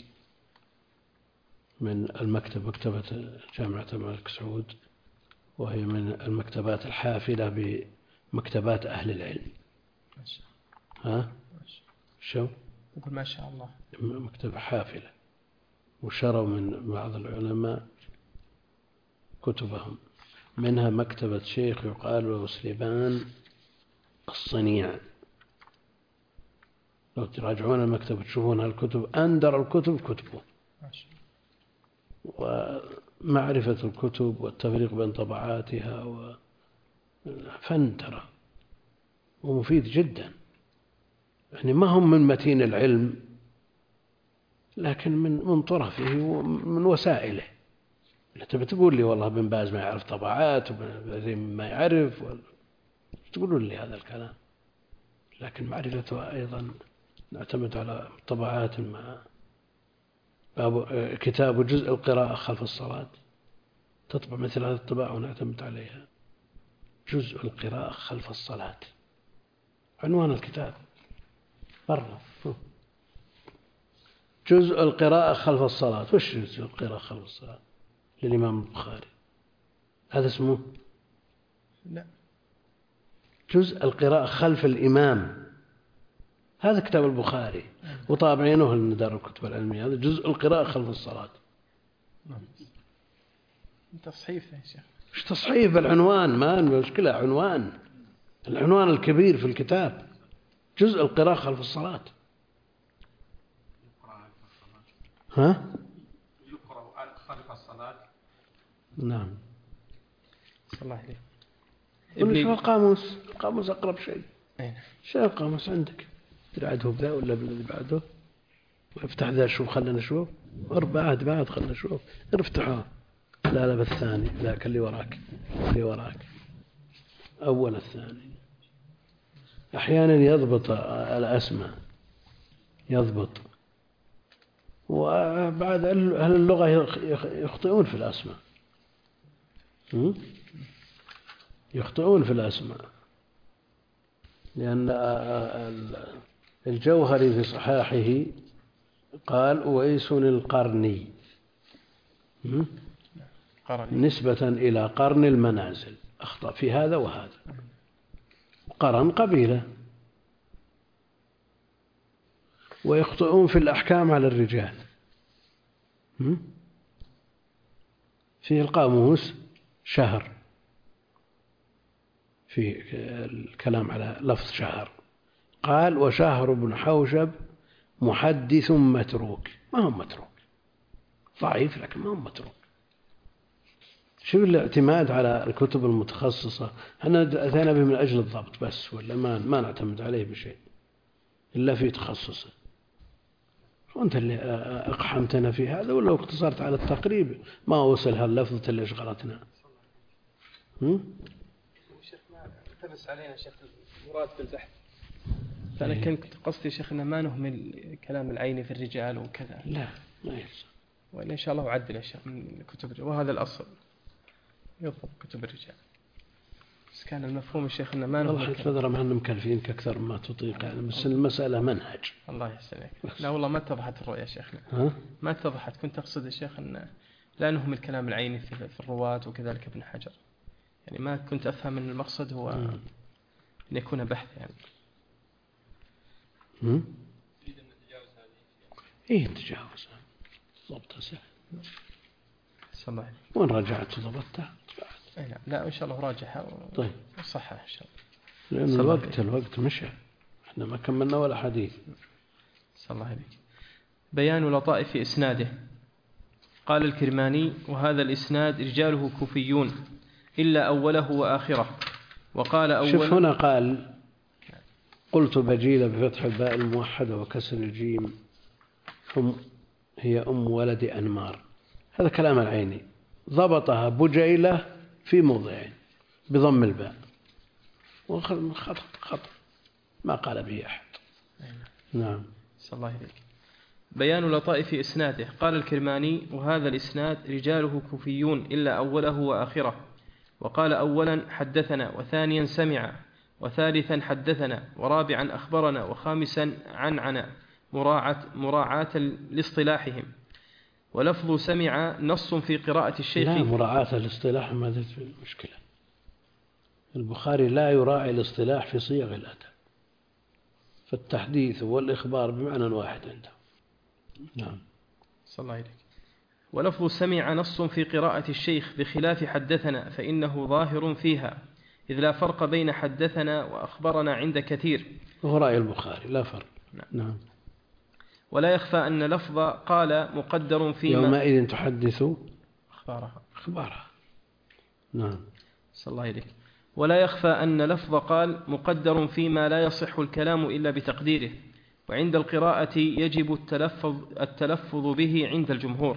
[SPEAKER 1] من المكتبة، مكتبة جامعة الملك سعود، وهي من المكتبات الحافلة بمكتبات أهل العلم. ها؟ شو؟
[SPEAKER 2] يقول ما شاء الله.
[SPEAKER 1] مكتبة حافلة، وشروا من بعض العلماء كتبهم، منها مكتبة شيخ يقال له سليمان الصنيع. لو تراجعون المكتبة تشوفون هالكتب أندر الكتب كتبه، ومعرفة الكتب والتفريق بين طبعاتها وفن ترى، ومفيد جدا. يعني ما هم من متين العلم، لكن من من طرفه ومن وسائله. أنت بتقول لي والله بن باز ما يعرف طبعات وبن ما يعرف، تقولون لي هذا الكلام، لكن معرفته أيضا نعتمد على طبعات. مع باب كتاب جزء القراءة خلف الصلاة تطبع مثل هذه الطباعة ونعتمد عليها. جزء القراءة خلف الصلاة عنوان الكتاب برا، جزء القراءة خلف الصلاة. وش جزء القراءة خلف الصلاة للإمام البخاري؟ هذا اسمه؟
[SPEAKER 2] لا،
[SPEAKER 1] جزء القراءة خلف الإمام، هذا كتاب البخاري وطابعينه لدار الكتب العلمية. هذا جزء القراءة خلف الصلاة.
[SPEAKER 2] تصحيف يا شيخ.
[SPEAKER 1] مش تصحيف العنوان، ما المشكلة عنوان، العنوان الكبير في الكتاب جزء القراءة خلف الصلاة. ها؟
[SPEAKER 2] يقرأ خلف الصلاة.
[SPEAKER 1] نعم.
[SPEAKER 2] صلى الله عليه.
[SPEAKER 1] ولا شو القاموس؟ القاموس أقرب شيء.
[SPEAKER 2] أين؟
[SPEAKER 1] شو القاموس عندك؟ بعده بذا ولا بالذي بعده؟ افتح ذا شوف خلنا نشوف. بعد بعد خلنا نشوف. افتحه. لا لا بالثاني. ذاك اللي وراك. اللي وراك. أول الثاني. أحيانا يضبط الأسماء. يضبط. وبعد أهل اللغة يخطئون في الأسماء. يخطئون في الأسماء. لأن الجوهري في صحاحه قال أويس القرني نسبة إلى قرن المنازل. أخطأ في هذا وهذا. قرن قبيلة. ويخطئون في الأحكام على الرجال. في القاموس شهر، في الكلام على لفظ شهر قال وشهر بن حوشب محدث متروك. ما هو متروك، ضعيف لكن ما هو متروك. شوف الاعتماد على الكتب المتخصصة. احنا أتينا به من أجل الضبط بس، ولا ما ما نعتمد عليه بشيء إلا في تخصصه. وأنت اللي أقحمتنا في هذا، ولو اقتصرت على التقريب ما وصل هاللفظة اللي أشغلتنا.
[SPEAKER 2] شيخ ما التبس علينا شيخ المراد بالبحث. فأنا كنت قصدي شيخ إن ما نهمل كلام العيني في الرجال وكذا.
[SPEAKER 1] لا ما يلزم.
[SPEAKER 2] وإن إن شاء الله أعدل يا شيخ من كتب الرجال، وهذا الأصل يضبط كتب الرجال. بس كان المفهوم الشيخ إن ما نهمل.
[SPEAKER 1] والله تدرى ما أنهم مكلفينك أكثر ما تطيق يعني، بس المسألة منهج.
[SPEAKER 2] الله يحسنك. لا والله ما اتضحت الرؤية شيخنا.
[SPEAKER 1] ها؟ ما
[SPEAKER 2] اتضحت. كنت أقصد يا شيخ أن لا نهمل الكلام العيني في الرواة وكذلك ابن حجر. يعني ما كنت أفهم أن المقصد هو أن يكون بحث يعني.
[SPEAKER 1] هم؟ إيه نتجاوز ضبط سهل.
[SPEAKER 2] سمعني.
[SPEAKER 1] وين رجعت ضبطتها؟
[SPEAKER 2] لا لا إن شاء الله راجعها.
[SPEAKER 1] طيب.
[SPEAKER 2] صحة إن شاء الله.
[SPEAKER 1] لأن الوقت الوقت مشى. إحنا ما كملنا ولا حديث.
[SPEAKER 2] صلى الله عليك. بيان لطائف إسناده. قال الكرماني وهذا الإسناد رجاله كوفيون إلا أوله وآخره. وقال أولا.
[SPEAKER 1] شوف هنا قال قلت بجيلة بفتح الباء الموحدة وكسر الجيم ثم هي أم ولد أنمار. هذا كلام العيني. ضبطها بجيلة في موضعين بضم الباء وخط خط ما قال به أحد. نعم.
[SPEAKER 2] صلى الله عليك. بيان لطائف إسناده. قال الكرماني وهذا الإسناد رجاله كوفيون إلا أوله وآخره. وقال أولا حدثنا، وثانيا سمع، وثالثا حدثنا، ورابعا أخبرنا، وخامسا عنعنا مراعاة, مراعاة لاصطلاحهم. ولفظ سمع نص في قراءة الشيخ.
[SPEAKER 1] لا مراعاة الاصطلاح ما ذات المشكلة. البخاري لا يراعي الاصطلاح في صيغ الأداء، فالتحديث والإخبار بمعنى واحد عنده. نعم.
[SPEAKER 2] صلى الله عليك. ولفظ سمع نص في قراءة الشيخ بخلاف حدثنا فإنه ظاهر فيها، إذ لا فرق بين حدثنا وأخبرنا عند كثير.
[SPEAKER 1] وهو رأي البخاري لا فرق.
[SPEAKER 2] نعم.
[SPEAKER 1] نعم.
[SPEAKER 2] ولا يخفى أن لفظ قال مقدر فيما
[SPEAKER 1] يومئذ تحدث
[SPEAKER 2] أخبارها
[SPEAKER 1] أخبارها. نعم.
[SPEAKER 2] صلى الله عليك. ولا يخفى أن لفظ قال مقدر فيما لا يصح الكلام إلا بتقديره، وعند القراءة يجب التلفظ, التلفظ به عند الجمهور.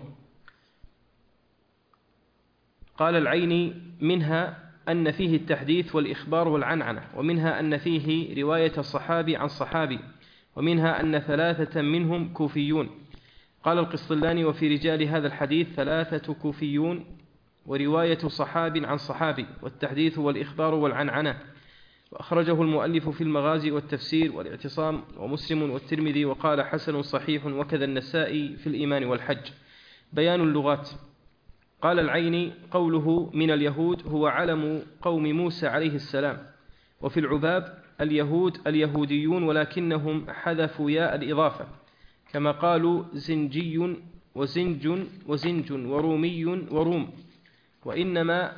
[SPEAKER 2] قال العيني منها أن فيه التحديث والإخبار والعنعنة، ومنها أن فيه رواية الصحابي عن صحابي، ومنها أن ثلاثة منهم كوفيون. قال القسطلاني وفي رجال هذا الحديث ثلاثة كوفيون ورواية صحاب عن صحابي والتحديث والإخبار والعنعنة. وأخرجه المؤلف في المغازي والتفسير والاعتصام ومسلم والترمذي، وقال حسن صحيح، وكذا النسائي في الإيمان والحج. بيان اللغات. قال العيني قوله من اليهود هو علم قوم موسى عليه السلام. وفي العباب اليهود اليهوديون ولكنهم حذفوا ياء الإضافة، كما قالوا زنجي وزنج وزنج ورومي وروم. وإنما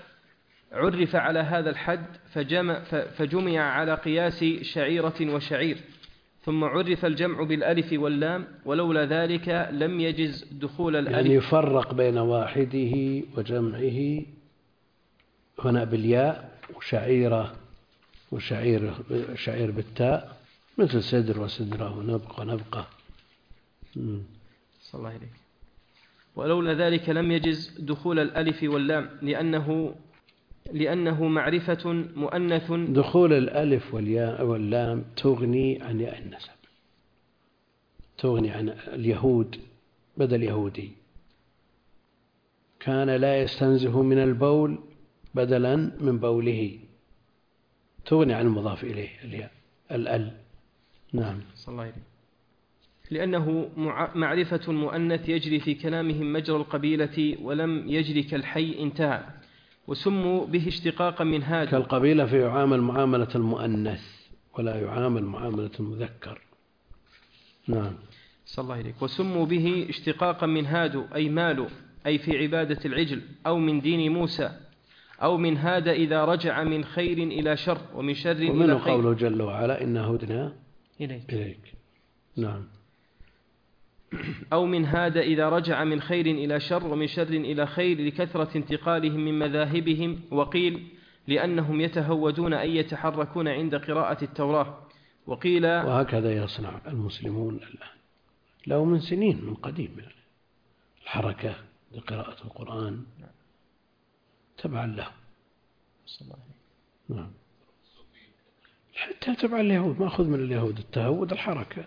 [SPEAKER 2] عرف على هذا الحد فجمع, فجمع على قياس شعيرة وشعير، ثم عرف الجمع بالألف واللام، ولولا ذلك لم يجز دخول الألف.
[SPEAKER 1] يعني يفرق بين واحده وجمعه هنا بالياء، وشعيرة وشعير شعير بالتاء، مثل سدر وسدرة ونبقى نبقى.
[SPEAKER 2] صلى الله عليه. ولولا ذلك لم يجز دخول الألف واللام، لأنه لأنه معرفة مؤنث.
[SPEAKER 1] دخول الألف والياء واللام تغني عن ياء النسب، تغني عن اليهود بدل يهودي، كان لا يستنزه من البول بدلا من بوله، تغني عن المضاف إليه الياء الأل. نعم.
[SPEAKER 2] صلى الله عليه. لأنه معرفة مؤنث يجري في كلامهم مجرى القبيلة ولم يجري كالحي، انتهى. وسموا به اشتقاقا من هذا.
[SPEAKER 1] كالقبيلة فيعامل معاملة المؤنث ولا يعامل معاملة المذكر. نعم.
[SPEAKER 2] صلى الله عليك. وسموا به اشتقاقا من هادو أي مالوا، أي في عبادة العجل، أو من دين موسى، أو من هذا إذا رجع من خير إلى شر، ومن شر إلى خير.
[SPEAKER 1] ومنه قوله جل وعلا إنا هدنا
[SPEAKER 2] إليك.
[SPEAKER 1] إليك. نعم.
[SPEAKER 2] أو من هذا إذا رجع من خير إلى شر، ومن شر إلى خير، لكثرة انتقالهم من مذاهبهم. وقيل لأنهم يتهودون أي يتحركون عند قراءة التوراة. وقيل
[SPEAKER 1] وهكذا يصنع المسلمون الآن، له من سنين من قديم الحركة لقراءة القرآن تبعا له. نعم. حتى تبع اليهود، مأخذ من اليهود التهود الحركة.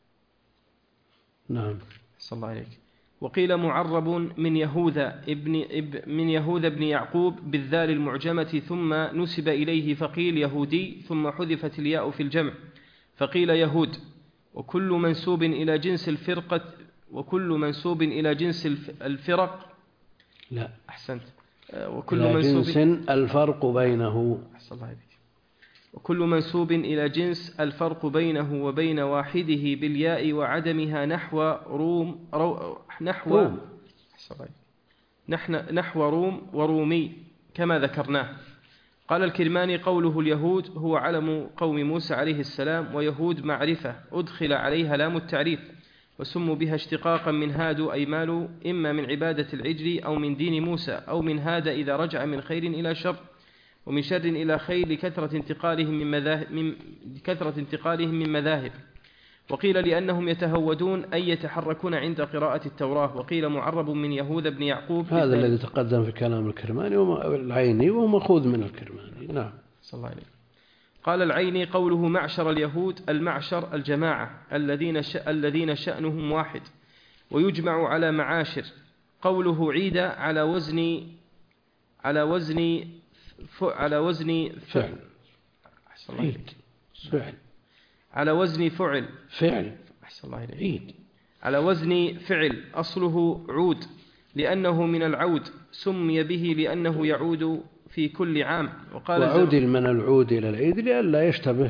[SPEAKER 1] نعم.
[SPEAKER 2] صلى الله عليك. وقيل معرب من يهوذا ابن من يهوذا بن يعقوب بالذال المعجمة، ثم نسب إليه فقيل يهودي، ثم حذفت الياء في الجمع فقيل يهود. وكل منسوب إلى جنس الفرقة وكل منسوب إلى جنس الفرق
[SPEAKER 1] لا
[SPEAKER 2] أحسنت. وكل
[SPEAKER 1] إلى
[SPEAKER 2] منسوب
[SPEAKER 1] جنس الفرق بينه.
[SPEAKER 2] أحسن الله عليك. وكل منسوب إلى جنس الفرق بينه وبين واحده بالياء وعدمها، نحو روم رو نحو
[SPEAKER 1] روم.
[SPEAKER 2] نحن نحو روم ورومي كما ذكرناه. قال الكرماني قوله اليهود هو علم قوم موسى عليه السلام، ويهود معرفة أدخل عليها لام التعريف، وسموا بها اشتقاقا من هادو أي مالوا، إما من عبادة العجل أو من دين موسى، أو من هذا إذا رجع من خير إلى شر، ومن شر إلى خير، لكثرة انتقالهم من مذاهب, من كثرة انتقالهم من مذاهب. وقيل لأنهم يتهودون أي يتحركون عند قراءة التوراة. وقيل معرب من يهوذا بن يعقوب.
[SPEAKER 1] هذا الذي تقدم في كلام الكرماني والعيني، وهو مأخوذ من الكرماني. نعم.
[SPEAKER 2] صلى الله عليه. قال العيني قوله معشر اليهود، المعشر الجماعة الذين الذين شأنهم واحد، ويجمع على معاشر. قوله عيد على وزن على وزن على وزن
[SPEAKER 1] فعل. عيد فعل.
[SPEAKER 2] على وزن فعل
[SPEAKER 1] فعل.
[SPEAKER 2] أحسن الله إليك.
[SPEAKER 1] عيد
[SPEAKER 2] على وزن فعل، أصله عود لأنه من العود، سمي به لأنه يعود في كل عام. وقال
[SPEAKER 1] وعود من العود إلى العيد لئلا يشتبه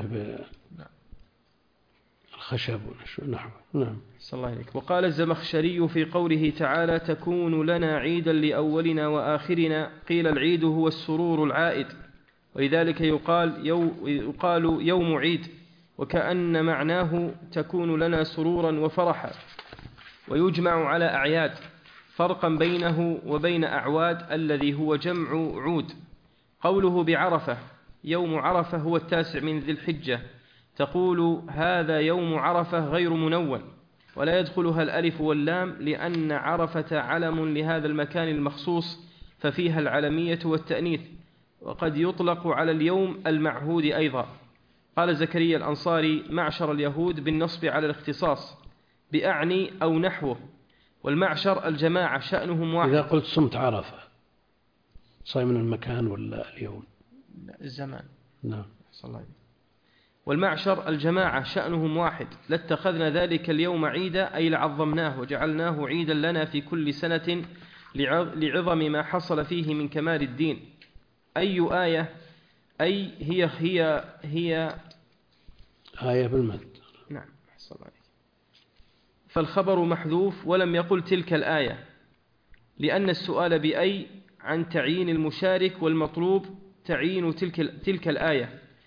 [SPEAKER 1] بالخشب ونحوه. نعم.
[SPEAKER 2] صلى الله عليك. وقال الزمخشري في قوله تعالى تكون لنا عيدا لأولنا وآخرنا، قيل العيد هو السرور العائد، ولذلك يقال, يو يقال يوم عيد، وكأن معناه تكون لنا سرورا وفرحا. ويجمع على أعياد، فرقا بينه وبين أعواد الذي هو جمع عود. قوله بعرفة، يوم عرفة هو التاسع من ذي الحجة، تقول هذا يوم عرفة غير منون، ولا يدخلها الألف واللام، لأن عرفة علم لهذا المكان المخصوص، ففيها العلمية والتأنيث، وقد يطلق على اليوم المعهود أيضا. قال زكريا الأنصاري معشر اليهود بالنصب على الاختصاص بأعني أو نحوه، والمعشر الجماعة شأنهم واحد.
[SPEAKER 1] إذا قلت صمت عرفة صايم من المكان ولا اليوم؟
[SPEAKER 2] الزمان.
[SPEAKER 1] نعم.
[SPEAKER 2] صلى الله عليه. والمعشر الجماعة شأنهم واحد، لاتخذنا ذلك اليوم عيدا أي لعظمناه وجعلناه عيدا لنا في كل سنة لعظم ما حصل فيه من كمال الدين. أي آية أي هي هي هي
[SPEAKER 1] آية بالمد.
[SPEAKER 2] نعم. صلى الله عليه. فالخبر محذوف، ولم يقل تلك الآية، لأن السؤال بأي عن تعيين المشارك، والمطلوب تعيين تلك تلك الآية.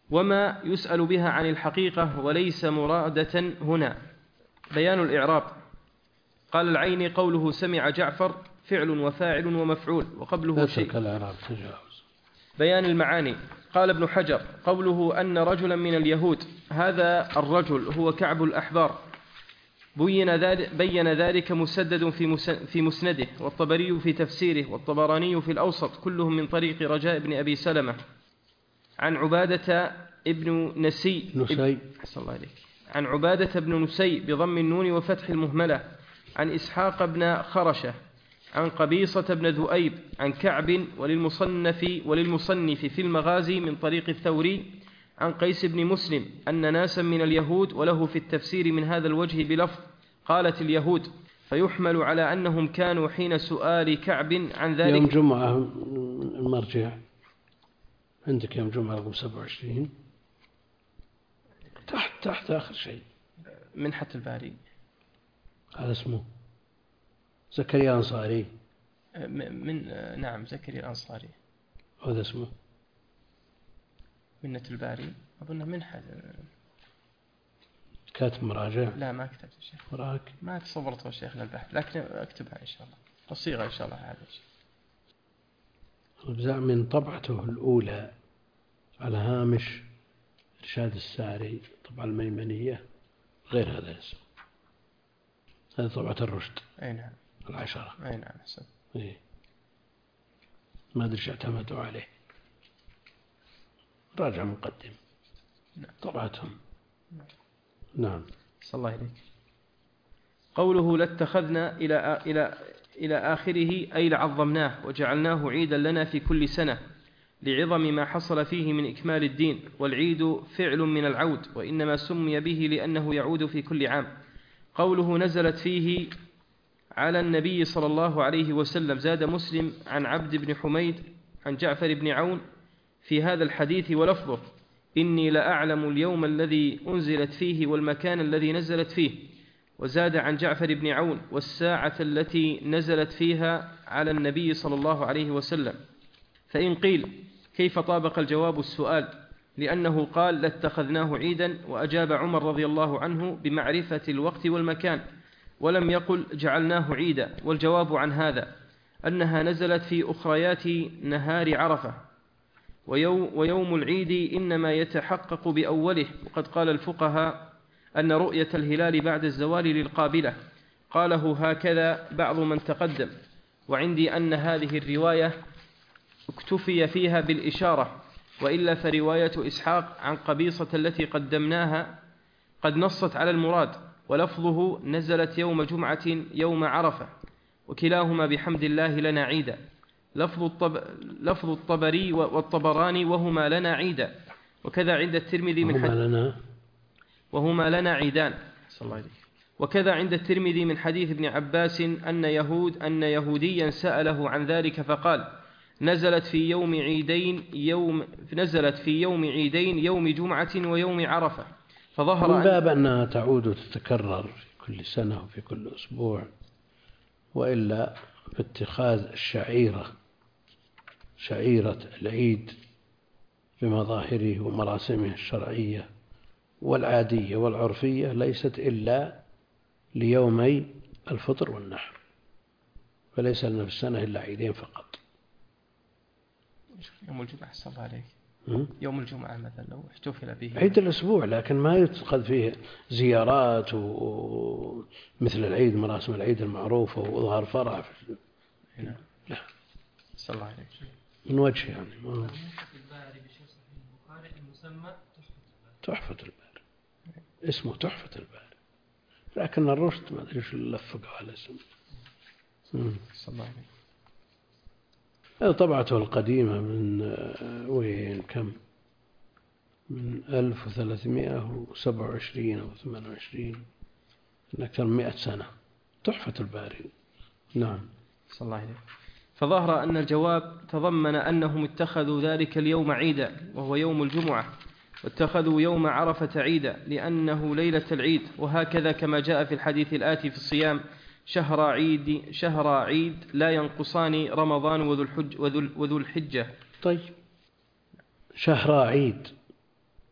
[SPEAKER 2] وما يسأل بها عن الحقيقة وليس مرادة هنا. بيان الإعراب. قال العيني قوله سمع جعفر فعل وفاعل ومفعول وقبله شيء. بيان المعاني. قال ابن حجر قوله أن رجلا من اليهود، هذا الرجل هو كعب الأحبار، بين ذلك, بين ذلك مسدد في, في مسنده، والطبري في تفسيره، والطبراني في الأوسط، كلهم من طريق رجاء بن أبي سلمة عن عبادة ابن نسي,
[SPEAKER 1] نسي.
[SPEAKER 2] الله عليك. عن عبادة بن نسي بضم النون وفتح المهملة عن إسحاق بن خرشة عن قبيصة بن ذؤيب عن كعب وللمصنف, وللمصنف في المغازي من طريق الثوري عن قيس بن مسلم أن ناسا من اليهود، وله في التفسير من هذا الوجه بلفظ قالت اليهود، فيحمل على أنهم كانوا حين سؤال كعب عن ذلك.
[SPEAKER 1] يوم جمعة المرجع عندك يوم جمعة رقم سبعة وعشرين تحت تحت آخر شيء
[SPEAKER 2] منحة الباري،
[SPEAKER 1] هذا اسمه زكريا الأنصاري.
[SPEAKER 2] من نعم زكريا الأنصاري
[SPEAKER 1] هذا اسمه
[SPEAKER 2] منة الباري، أظن منحة.
[SPEAKER 1] كاتب مراجع؟
[SPEAKER 2] لا ما كتبت يا شيخ،
[SPEAKER 1] وراك
[SPEAKER 2] ما تصورت شيخنا البحث، لكن أكتبها إن شاء الله، الصيغة إن شاء الله هذا الشيء.
[SPEAKER 1] من طبعته الأولى على هامش إرشاد الساري طبعة الميمنية غير هذا الاسم، هذا طبعة الرشد.
[SPEAKER 2] أي نعم
[SPEAKER 1] العشرة.
[SPEAKER 2] أي نعم حسن.
[SPEAKER 1] إيه. ما أدري ايش اعتمدوا عليه، راجع مقدم.
[SPEAKER 2] نعم.
[SPEAKER 1] طبعتهم. نعم.
[SPEAKER 2] صلى الله عليك. قوله لاتخذنا إلى إلى إلى آخره أي لعظمناه وجعلناه عيدا لنا في كل سنة لعظم ما حصل فيه من إكمال الدين، والعيد فعل من العود، وإنما سمي به لأنه يعود في كل عام. قوله نزلت فيه على النبي صلى الله عليه وسلم، زاد مسلم عن عبد بن حميد عن جعفر بن عون في هذا الحديث ولفظه إني لأعلم اليوم الذي أنزلت فيه والمكان الذي نزلت فيه. وزاد عن جعفر بن عون والساعة التي نزلت فيها على النبي صلى الله عليه وسلم. فإن قيل كيف طابق الجواب السؤال، لأنه قال لاتخذناه عيدا، وأجاب عمر رضي الله عنه بمعرفة الوقت والمكان، ولم يقل جعلناه عيدا. والجواب عن هذا أنها نزلت في أخريات نهار عرفة، ويوم العيد إنما يتحقق بأوله. وقد قال الفقهاء أن رؤية الهلال بعد الزوال للقابلة، قاله هكذا بعض من تقدم. وعندي أن هذه الرواية اكتفي فيها بالإشارة، وإلا فرواية إسحاق عن قبيصة التي قدمناها قد نصت على المراد، ولفظه نزلت يوم جمعة يوم عرفة، وكلاهما بحمد الله لنا عيدا. لفظ, الطب... لفظ الطبري والطبراني وهما لنا عيدا، وكذا عند الترمذي من حديث لنا وهما لنا عيدان صلى الله عليه. وكذا عند الترمذي من حديث ابن عباس أن يهود أن يهوديا سأله عن ذلك فقال نزلت في يوم عيدين يوم نزلت في يوم عيدين يوم جمعة ويوم عرفة. فظهر
[SPEAKER 1] من باب أنها تعود وتتكرر في كل سنة وفي كل أسبوع، وإلا باتخاذ الشعيرة شعيرة العيد بمظاهره ومراسمه الشرعية والعادية والعرفية ليست إلا ليومي الفطر والنحر، فليس لنا في السنة إلا عيدين فقط.
[SPEAKER 2] يوم الجمعة صلى الله عليه، يوم الجمعة مثلا لو احتفل به
[SPEAKER 1] عيد الأسبوع، لكن ما يتخذ فيه زيارات ومثل العيد مراسم العيد المعروفة وإظهار فرح.
[SPEAKER 2] نعم. لا صلى الله عليه
[SPEAKER 1] من وجه يعني ما تحفة الباري، اسمه تحفة الباري، لكن الرشد ما أدري شو لفقه على اسمه.
[SPEAKER 2] صلى الله عليه.
[SPEAKER 1] هذا طبعته القديمة من وين كم من ألف وثلاثمائة وسبعة وعشرين أو ثمانية وعشرين، من أكثر من مئة سنة. تحفة الباري. نعم.
[SPEAKER 2] صلى الله عليه. فظهر أن الجواب تضمن أنهم اتخذوا ذلك اليوم عيدا وهو يوم الجمعة، واتخذوا يوم عرفة عيدا لأنه ليلة العيد، وهكذا كما جاء في الحديث الآتي في الصيام شهر عيد شهر عيد لا ينقصان رمضان وذو الحج وذو الحجة.
[SPEAKER 1] طيب شهر عيد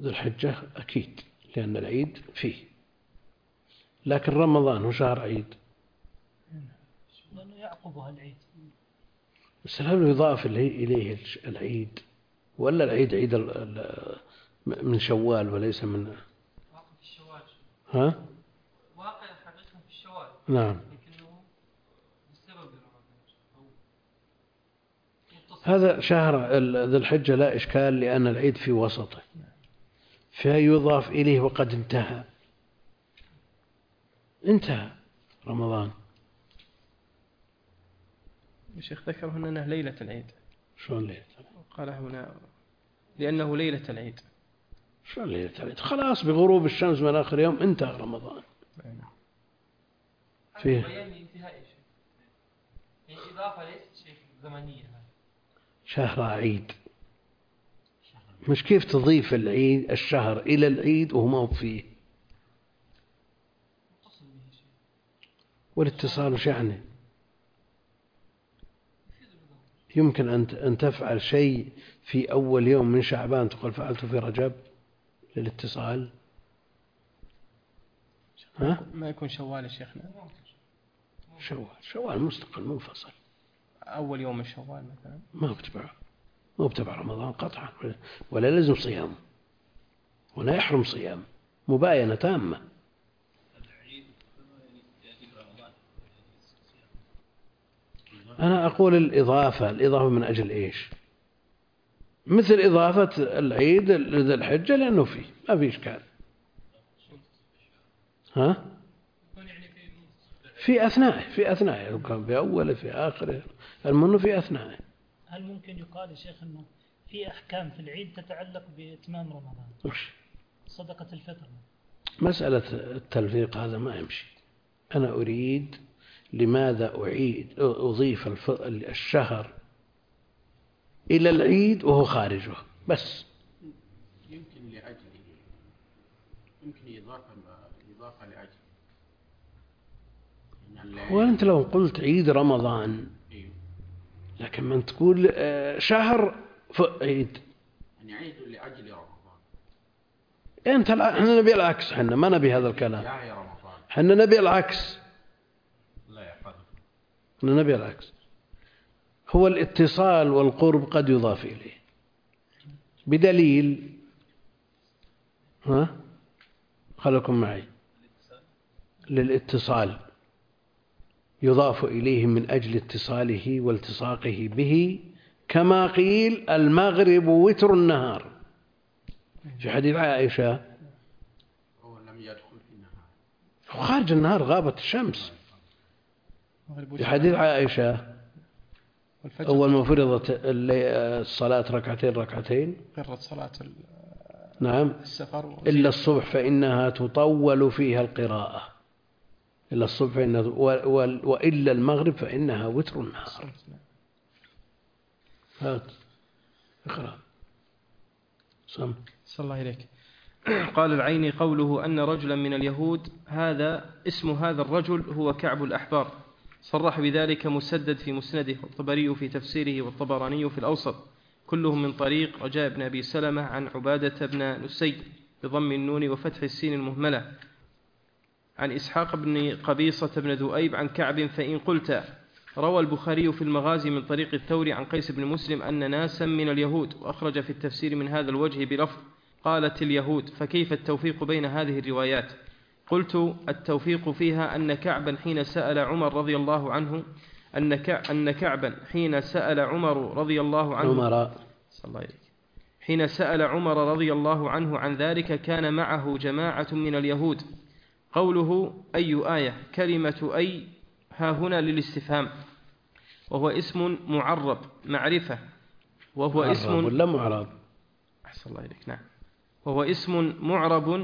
[SPEAKER 1] ذو الحجة أكيد لأن العيد فيه، لكن رمضان هو شهر عيد
[SPEAKER 3] لأنه يعقبها العيد.
[SPEAKER 1] بس هل يضاف إليه العيد ولا العيد عيد من شوال وليس من
[SPEAKER 2] واقع في الشوال؟
[SPEAKER 1] ها؟
[SPEAKER 2] واقع حقيقة في الشوال.
[SPEAKER 1] نعم.
[SPEAKER 2] لكنه بسبب رمضان.
[SPEAKER 1] هذا شهر ذي الحجة لا إشكال لأن العيد في وسطه، فيضاف إليه وقد انتهى انتهى رمضان.
[SPEAKER 2] الشيخ ذكر هنا أنه ليلة العيد.
[SPEAKER 1] شلون ليلة؟
[SPEAKER 2] قال هنا لأنه ليلة العيد.
[SPEAKER 1] شلون ليلة العيد؟ خلاص بغروب الشمس من آخر يوم انتهى رمضان.
[SPEAKER 2] فيه بيان انتهاء شيء، يعني إضافة ليست شيء زمنية.
[SPEAKER 1] شهر عيد، مش كيف تضيف العيد الشهر إلى العيد وهو ما هو فيه. والاتصال وش يعني؟ يمكن أن تفعل شيء في أول يوم من شعبان تقول فعلته في رجب للاتصال؟
[SPEAKER 2] ها؟ ما يكون شوال يا شيخنا؟
[SPEAKER 1] شوال شوال مستقل منفصل.
[SPEAKER 2] أول يوم من شوال مثلا
[SPEAKER 1] ما هو بتبع ما هو بتبع رمضان قطعا، ولا لازم صيام ولا يحرم صيام، مباينة تامة. أنا أقول الإضافة الإضافة من أجل إيش؟ مثل إضافة العيد لذي الحجة لأنه فيه ما في إشكال. ها؟ في أثناء في أثناء لو كان في أوله في آخره المهم في أثناء.
[SPEAKER 3] هل ممكن يقال يا شيخ أنه في أحكام في العيد تتعلق بإتمام رمضان؟
[SPEAKER 1] وش؟
[SPEAKER 3] صدقة الفطر.
[SPEAKER 1] مسألة التلفيق هذا ما يمشي. أنا أريد لماذا أعيد أضيف الشهر إلى العيد وهو خارجه بس.
[SPEAKER 5] يمكن لأجله، يمكن إضافة إضافة لأجله.
[SPEAKER 1] وأنت لو قلت عيد رمضان لكن من تقول شهر عيد
[SPEAKER 5] يعني عيد لأجل رمضان.
[SPEAKER 1] أنت احنا نبي العكس، احنا ما نبي هذا الكلام، احنا نبي العكس، احنا نبي العكس. هو الاتصال والقرب قد يضاف إليه بدليل، ها خلكم معي، للاتصال يضاف إليه من أجل اتصاله والتصاقه به، كما قيل المغرب وتر النهار في حديث عائشة.
[SPEAKER 5] هو لم يدخل في النهار،
[SPEAKER 1] خارج النهار غابت الشمس. في حديث عائشة أول ما فرضت الصلاة ركعتين ركعتين
[SPEAKER 2] فرضت صلاة
[SPEAKER 1] نعم
[SPEAKER 2] السفر
[SPEAKER 1] إلا الصبح فإنها تطول فيها القراءة، إلا الصبح فإنها وإلا المغرب فإنها وتر النهار. هات اقرأ. سم
[SPEAKER 2] صلى الله عليك. قال العيني قوله أن رجلا من اليهود، هذا اسم هذا الرجل هو كعب الأحبار، صرح بذلك مسدد في مسنده والطبري في تفسيره والطبراني في الأوسط، كلهم من طريق رجاء بن أبي سلمة عن عبادة بن نسي بضم النون وفتح السين المهملة عن إسحاق بن قبيصة بن ذؤيب عن كعب. فإن قلت روى البخاري في المغازي من طريق الثوري عن قيس بن مسلم أن ناسا من اليهود، وأخرج في التفسير من هذا الوجه بلفظ قالت اليهود، فكيف التوفيق بين هذه الروايات؟ قلت التوفيق فيها أن كعبا حين سأل عمر رضي الله عنه أن كعبا حين سأل عمر رضي الله عنه
[SPEAKER 1] عمر
[SPEAKER 2] صلى الله عليه حين سأل عمر رضي الله عنه عن ذلك كان معه جماعة من اليهود. قوله أي آية، كلمة أي ها هنا للاستفهام، وهو اسم معرب معرفة، وهو اسم
[SPEAKER 1] ولا معرب
[SPEAKER 2] أحسن الله إليك نعم، وهو اسم معرب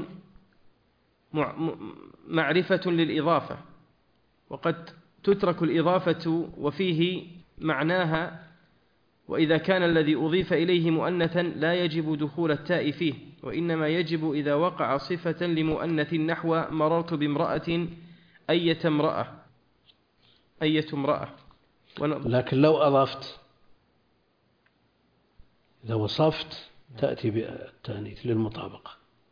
[SPEAKER 2] معرفة للإضافة، وقد تترك الإضافة وفيه معناها، وإذا كان الذي أضيف إليه مؤنثا لا يجب دخول التاء فيه، وإنما يجب إذا وقع صفة لمؤنث نحو مررت بامرأة أية امرأة أية امرأة.
[SPEAKER 1] لكن لو أضفت إذا وصفت تأتي بالتأنيث للمطابقة.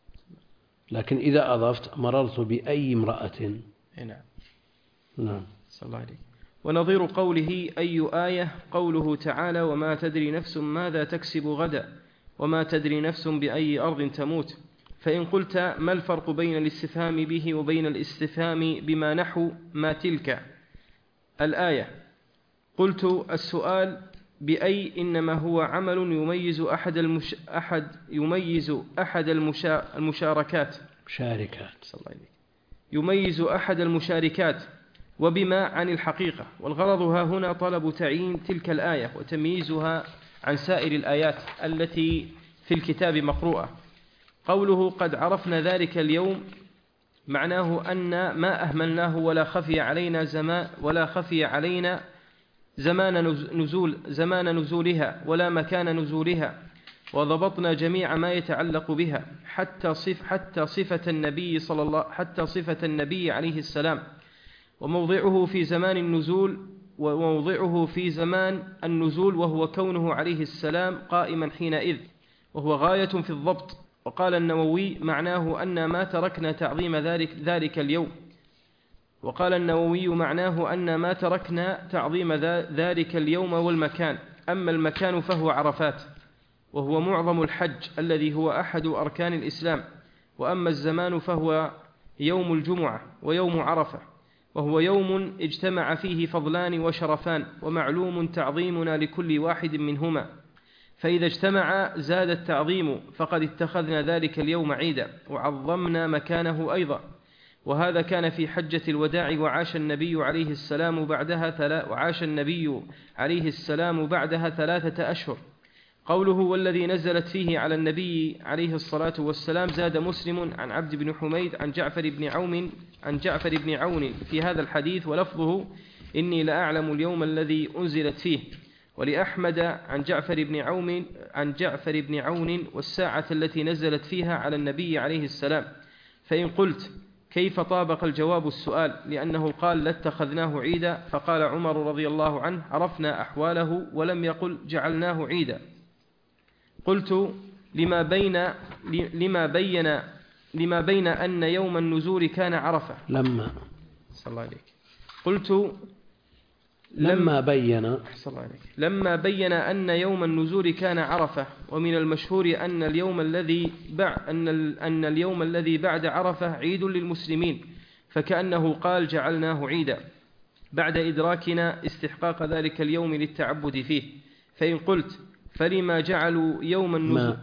[SPEAKER 1] لكن إذا أضفت مررت بأي امرأة.
[SPEAKER 2] نعم.
[SPEAKER 1] نعم.
[SPEAKER 2] صلى الله عليه. ونظير قوله أي آية قوله تعالى وما تدري نفس ماذا تكسب غدا وما تدري نفس بأي أرض تموت. فإن قلت ما الفرق بين الاستفهام به وبين الاستفهام بما نحو ما تلك الآية؟ قلت السؤال بأي إنما هو عمل يميز أحد المش... أحد يميز أحد المشا... المشاركات
[SPEAKER 1] مشاركات
[SPEAKER 2] صلى الله عليه. يميز أحد المشاركات وبما عن الحقيقة. والغرض ها هنا طلب تعيين تلك الآية وتمييزها عن سائر الآيات التي في الكتاب مقروءة. قوله قد عرفنا ذلك اليوم معناه أن ما أهملناه ولا خفي علينا زمان ولا خفي علينا زمان نزول زمان نزولها ولا مكان نزولها، وضبطنا جميع ما يتعلق بها حتى صف حتى صفة النبي صلى الله حتى صفة النبي عليه السلام، وموضعه في زمان النزول وموضعه في زمان النزول وهو كونه عليه السلام قائما حينئذ، وهو غاية في الضبط. وقال النووي معناه أن ما تركنا تعظيم ذلك, ذلك اليوم وقال النووي معناه أن ما تركنا تعظيم ذلك اليوم والمكان. أما المكان فهو عرفات وهو معظم الحج الذي هو أحد أركان الإسلام، وأما الزمان فهو يوم الجمعة ويوم عرفة، وهو يوم اجتمع فيه فضلان وشرفان، ومعلوم تعظيمنا لكل واحد منهما، فإذا اجتمع زاد التعظيم، فقد اتخذنا ذلك اليوم عيدا وعظمنا مكانه أيضا. وهذا كان في حجة الوداع، وعاش النبي عليه السلام بعدها ثلا وعاش النبي عليه السلام بعدها ثلاثة أشهر. قوله والذي نزلت فيه على النبي عليه الصلاة والسلام زاد مسلم عن عبد بن حميد عن جعفر بن عون عن جعفر بن عون في هذا الحديث، ولفظه إني لأعلم اليوم الذي أنزلت فيه. ولأحمد عن جعفر بن عون عن جعفر بن عون والساعة التي نزلت فيها على النبي عليه السلام. فإن قلت كيف طابق الجواب السؤال، لأنه قال لاتخذناه عيدا، فقال عمر رضي الله عنه عرفنا أحواله ولم يقل جعلناه عيدا. قلت لما بين لما بين لما بين أن يوم النزول كان عرفة
[SPEAKER 1] لما
[SPEAKER 2] صلى الله عليك. قلت
[SPEAKER 1] لما بين
[SPEAKER 2] لما بين أن يوم النزول كان عرفة، ومن المشهور أن اليوم الذي بعد أن أن اليوم الذي بعد عرفة عيد للمسلمين، فكأنه قال جعلناه عيدا بعد إدراكنا استحقاق ذلك اليوم للتعبد فيه. فإن قلت فلما جعلوا يوم النزول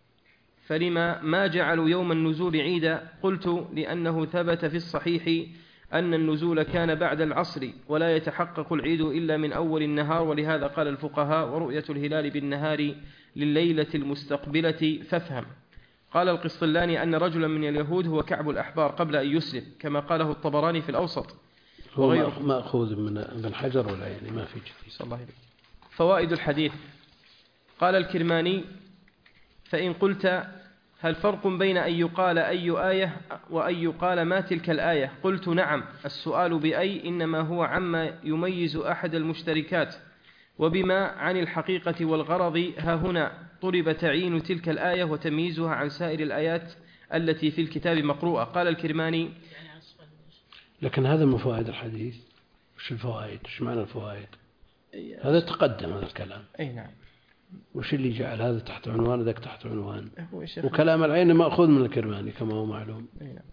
[SPEAKER 2] فلما ما جعلوا يوم النزول عيدا، قلت لأنه ثبت في الصحيح أن النزول كان بعد العصر، ولا يتحقق العيد إلا من أول النهار، ولهذا قال الفقهاء ورؤية الهلال بالنهار لليلة المستقبلة فافهم. قال القسطلاني أن رجلا من اليهود هو كعب الأحبار قبل أن يسلم، كما قاله الطبراني في الأوسط
[SPEAKER 1] وغيره. مأخوذ من ابن حجر ولا يعني ما في جديد.
[SPEAKER 2] صلى الله عليه. فوائد الحديث. قال الكرماني فإن قلت هل فرق بين أن يقال أي آية وأن يقال ما تلك الآية؟ قلت نعم. السؤال بأي إنما هو عما يميز أحد المشتركات، وبما عن الحقيقة والغرض ها هنا طلب تعيين تلك الآية وتمييزها عن سائر الآيات التي في الكتاب مقروءة. قال الكرماني
[SPEAKER 1] لكن هذا من فوائد الحديث. وش الفوائد؟ وش معنى الفوائد؟ هذا تقدم هذا الكلام.
[SPEAKER 2] أي نعم.
[SPEAKER 1] وش اللي جعل هذا تحت عنوان ذاك تحت عنوان؟ وكلام العين مأخوذ من الكرماني كما هو معلوم.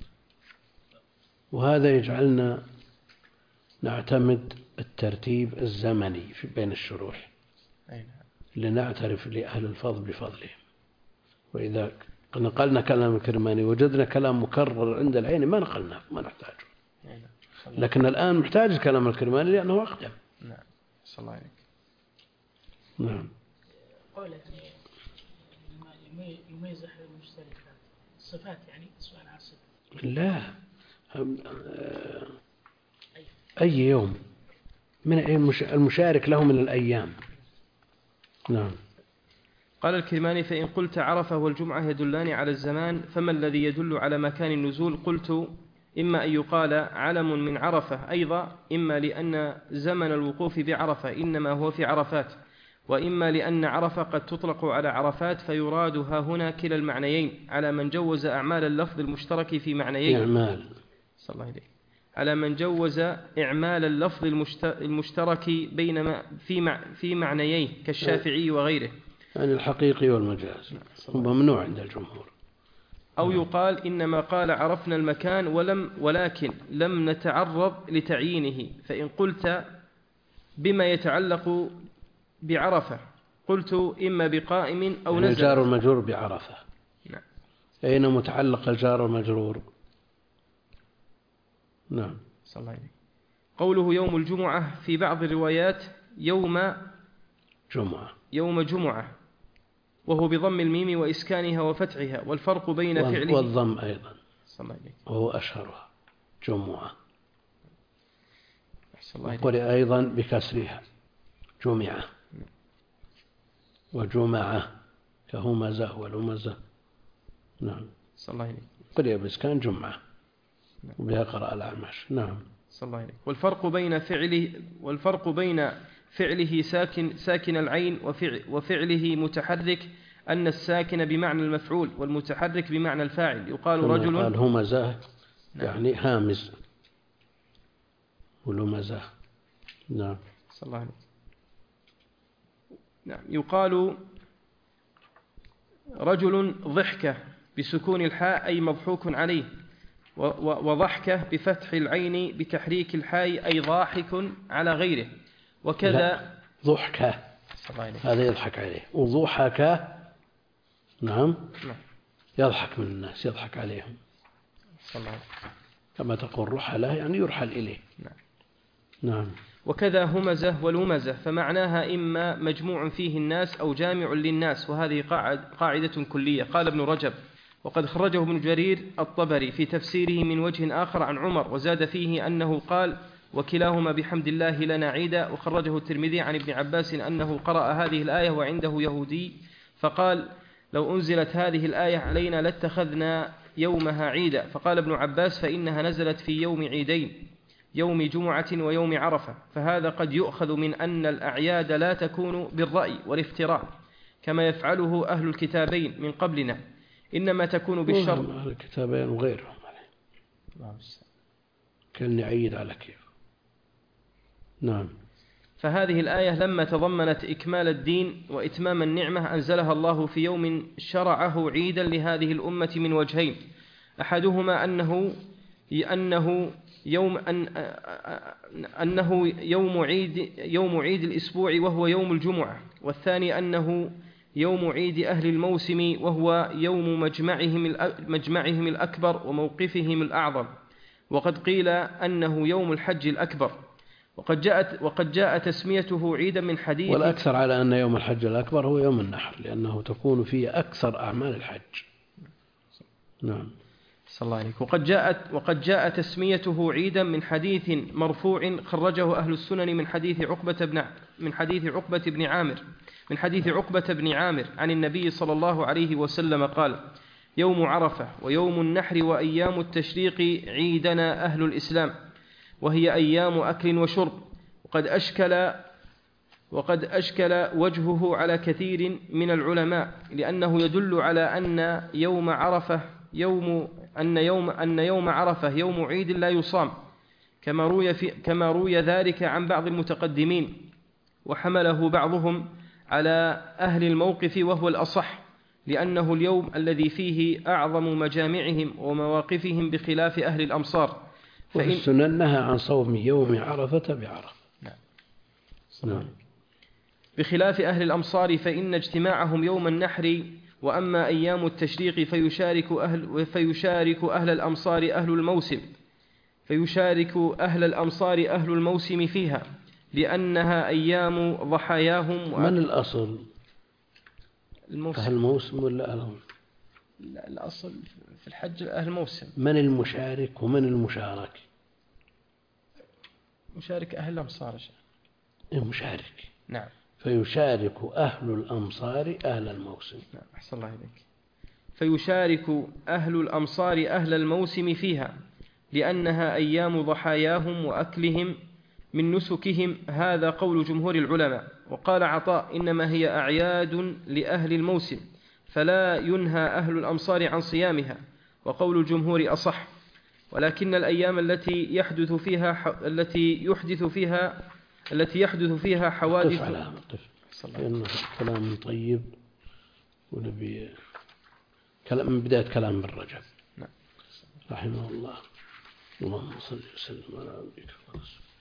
[SPEAKER 1] وهذا يجعلنا نعتمد الترتيب الزمني في بين الشروح لنعترف لأهل الفضل بفضلهم. وإذا نقلنا كلام الكرماني وجدنا كلام مكرر عند العين ما نقلناه ما نحتاجه، لكن الآن محتاج كلام الكرماني لأنه أقدم.
[SPEAKER 2] نعم. صلى الله عليك.
[SPEAKER 1] نعم.
[SPEAKER 3] قوله يعني يميز أحد المشتركات الصفات، يعني سؤال عن الصفات.
[SPEAKER 1] لا أي يوم من المشارك له من الأيام. نعم.
[SPEAKER 2] قال الكرماني فإن قلت عرفة والجمعة يدلان على الزمان، فما الذي يدل على مكان النزول؟ قلت إما أن يقال علم من عرفة أيضا، إما لأن زمن الوقوف بعرفة إنما هو في عرفات، وإما لأن عرفة قد تطلق على عرفات فيراد ها هنا كلا المعنيين على من جوز أعمال اللفظ المشترك في معنيين
[SPEAKER 1] إعمال
[SPEAKER 2] صلى الله عليه على من جوز إعمال اللفظ المشترك بين في في معنيين كالشافعي وغيره،
[SPEAKER 1] يعني الحقيقي والمجاز ممنوع عند الجمهور.
[SPEAKER 2] أو يقال إنما قال عرفنا المكان ولم ولكن لم نتعرض لتعيينه، فإن قلت بما يتعلق بعرفة قلت إما بقائم أو
[SPEAKER 1] يعني
[SPEAKER 2] نزل.
[SPEAKER 1] الجار المجرور بعرفة.
[SPEAKER 2] نعم.
[SPEAKER 1] أين متعلق الجار المجرور؟ نعم.
[SPEAKER 2] صلى الله عليه. قوله يوم الجمعة في بعض الروايات يوم
[SPEAKER 1] جمعة
[SPEAKER 2] يوم جمعة وهو بضم الميم وإسكانها وفتحها، والفرق بين فعله
[SPEAKER 1] والضم أيضا
[SPEAKER 2] صلى الله عليه
[SPEAKER 1] وهو أشهرها جمعة،
[SPEAKER 2] وسلم.
[SPEAKER 1] وقل أيضا بكسرها جمعة وجمعة كهمزة والهمزة. نعم.
[SPEAKER 2] صلى الله عليه.
[SPEAKER 1] قل بإسكان جمعة وبها قراءة الأعمش. نعم.
[SPEAKER 2] صلى الله عليه. والفرق بين فعله والفرق بين فعله ساكن ساكن العين وفعل وفعله متحرك أن الساكن بمعنى المفعول والمتحرك بمعنى الفاعل. يقال رجل
[SPEAKER 1] قال همزة يعني هامز والهمزة. نعم.
[SPEAKER 2] صلى الله عليه. نعم. يقال رجل ضحكة بسكون الحاء أي مضحوك عليه، وضحكة بفتح العين بتحريك الحاء أي ضاحك على غيره، وكذا
[SPEAKER 1] ضحكة هذا يضحك عليه، وضحك نعم يضحك من الناس يضحك عليهم كما تقول رحلة يعني يرحل إليه.
[SPEAKER 2] نعم.
[SPEAKER 1] نعم.
[SPEAKER 2] وكذا همزة والهمزة فمعناها إما مجموع فيه الناس أو جامع للناس، وهذه قاعدة كلية. قال ابن رجب وقد خرجه ابن جرير الطبري في تفسيره من وجه آخر عن عمر وزاد فيه أنه قال وكلاهما بحمد الله لنا عيدا. وخرجه الترمذي عن ابن عباس أنه قرأ هذه الآية وعنده يهودي فقال لو أنزلت هذه الآية علينا لاتخذنا يومها عيدا. فقال ابن عباس فإنها نزلت في يوم عيدين يوم جمعة ويوم عرفة، فهذا قد يؤخذ من أن الأعياد لا تكون بالرأي والافتراء كما يفعله أهل الكتابين من قبلنا، إنما تكون بالشرط.
[SPEAKER 1] أهل الكتابين وغيرهم كان يعيد على كيف. نعم.
[SPEAKER 2] فهذه الآية لما تضمنت إكمال الدين وإتمام النعمة أنزلها الله في يوم شرعه عيدا لهذه الأمة من وجهين، أحدهما أنه أنه يوم أن أنه يوم عيد يوم عيد الأسبوع وهو يوم الجمعة، والثاني أنه يوم عيد أهل الموسم وهو يوم مجمعهم مجمعهم الأكبر وموقفهم الأعظم. وقد قيل أنه يوم الحج الأكبر، وقد جاءت وقد جاء تسميته عيدا من حديث.
[SPEAKER 1] والأكثر على أن يوم الحج الأكبر هو يوم النحر لأنه تكون فيه أكثر أعمال الحج. نعم.
[SPEAKER 2] صلى الله عليه. وقد جاءت وقد جاء تسميته عيدا من حديث مرفوع خرجه أهل السنن من حديث عقبة بن من حديث عقبة بن عامر من حديث عقبة بن عامر عن النبي صلى الله عليه وسلم قال يوم عرفة ويوم النحر وأيام التشريق عيدنا أهل الإسلام، وهي أيام أكل وشرب. وقد أشكل وقد أشكل وجهه على كثير من العلماء لأنه يدل على أن يوم عرفة يوم أن يوم أن يوم عرفة يوم عيد لا يصام، كما روي في كما روي ذلك عن بعض المتقدمين، وحمله بعضهم على أهل الموقف وهو الأصح، لأنه اليوم الذي فيه أعظم مجامعهم ومواقفهم بخلاف أهل الأمصار.
[SPEAKER 1] وفي السنن نهى عن صوم يوم عرفة بعرفة.
[SPEAKER 2] نعم.
[SPEAKER 1] نعم.
[SPEAKER 2] بخلاف أهل الأمصار فإن اجتماعهم يوم النحر، وأما أيام التشريق فيشارك أهل فيشارك أهل الأمصار أهل الموسم فيشارك أهل الأمصار أهل الموسم فيها لأنها أيام ضحاياهم.
[SPEAKER 1] من الأصل؟
[SPEAKER 2] الموسم.
[SPEAKER 1] أهل الموسم ولا أهل؟
[SPEAKER 2] لا، الأصل في الحج أهل الموسم.
[SPEAKER 1] من المشارك ومن المشارك؟
[SPEAKER 2] مشارك أهل الأمصار.
[SPEAKER 1] المشارك.
[SPEAKER 2] نعم.
[SPEAKER 1] فيشارك أهل الأمصار أهل الموسم.
[SPEAKER 2] نعم. أحسن الله إليك. فيشارك أهل الأمصار أهل الموسم فيها لأنها أيام ضحاياهم وأكلهم من نسكهم، هذا قول جمهور العلماء. وقال عطاء: إنما هي أعياد لأهل الموسم، فلا ينهى أهل الأمصار عن صيامها، وقول الجمهور أصح. ولكن الأيام التي يحدث فيها التي يحدث فيها التي يحدث فيها حوادث.
[SPEAKER 1] قف على هذا، قف، لأنه كلام طيب، ونبي كلام من بداية كلام ابن رجب رحمه الله. اللهم صل وسلم على نبيك.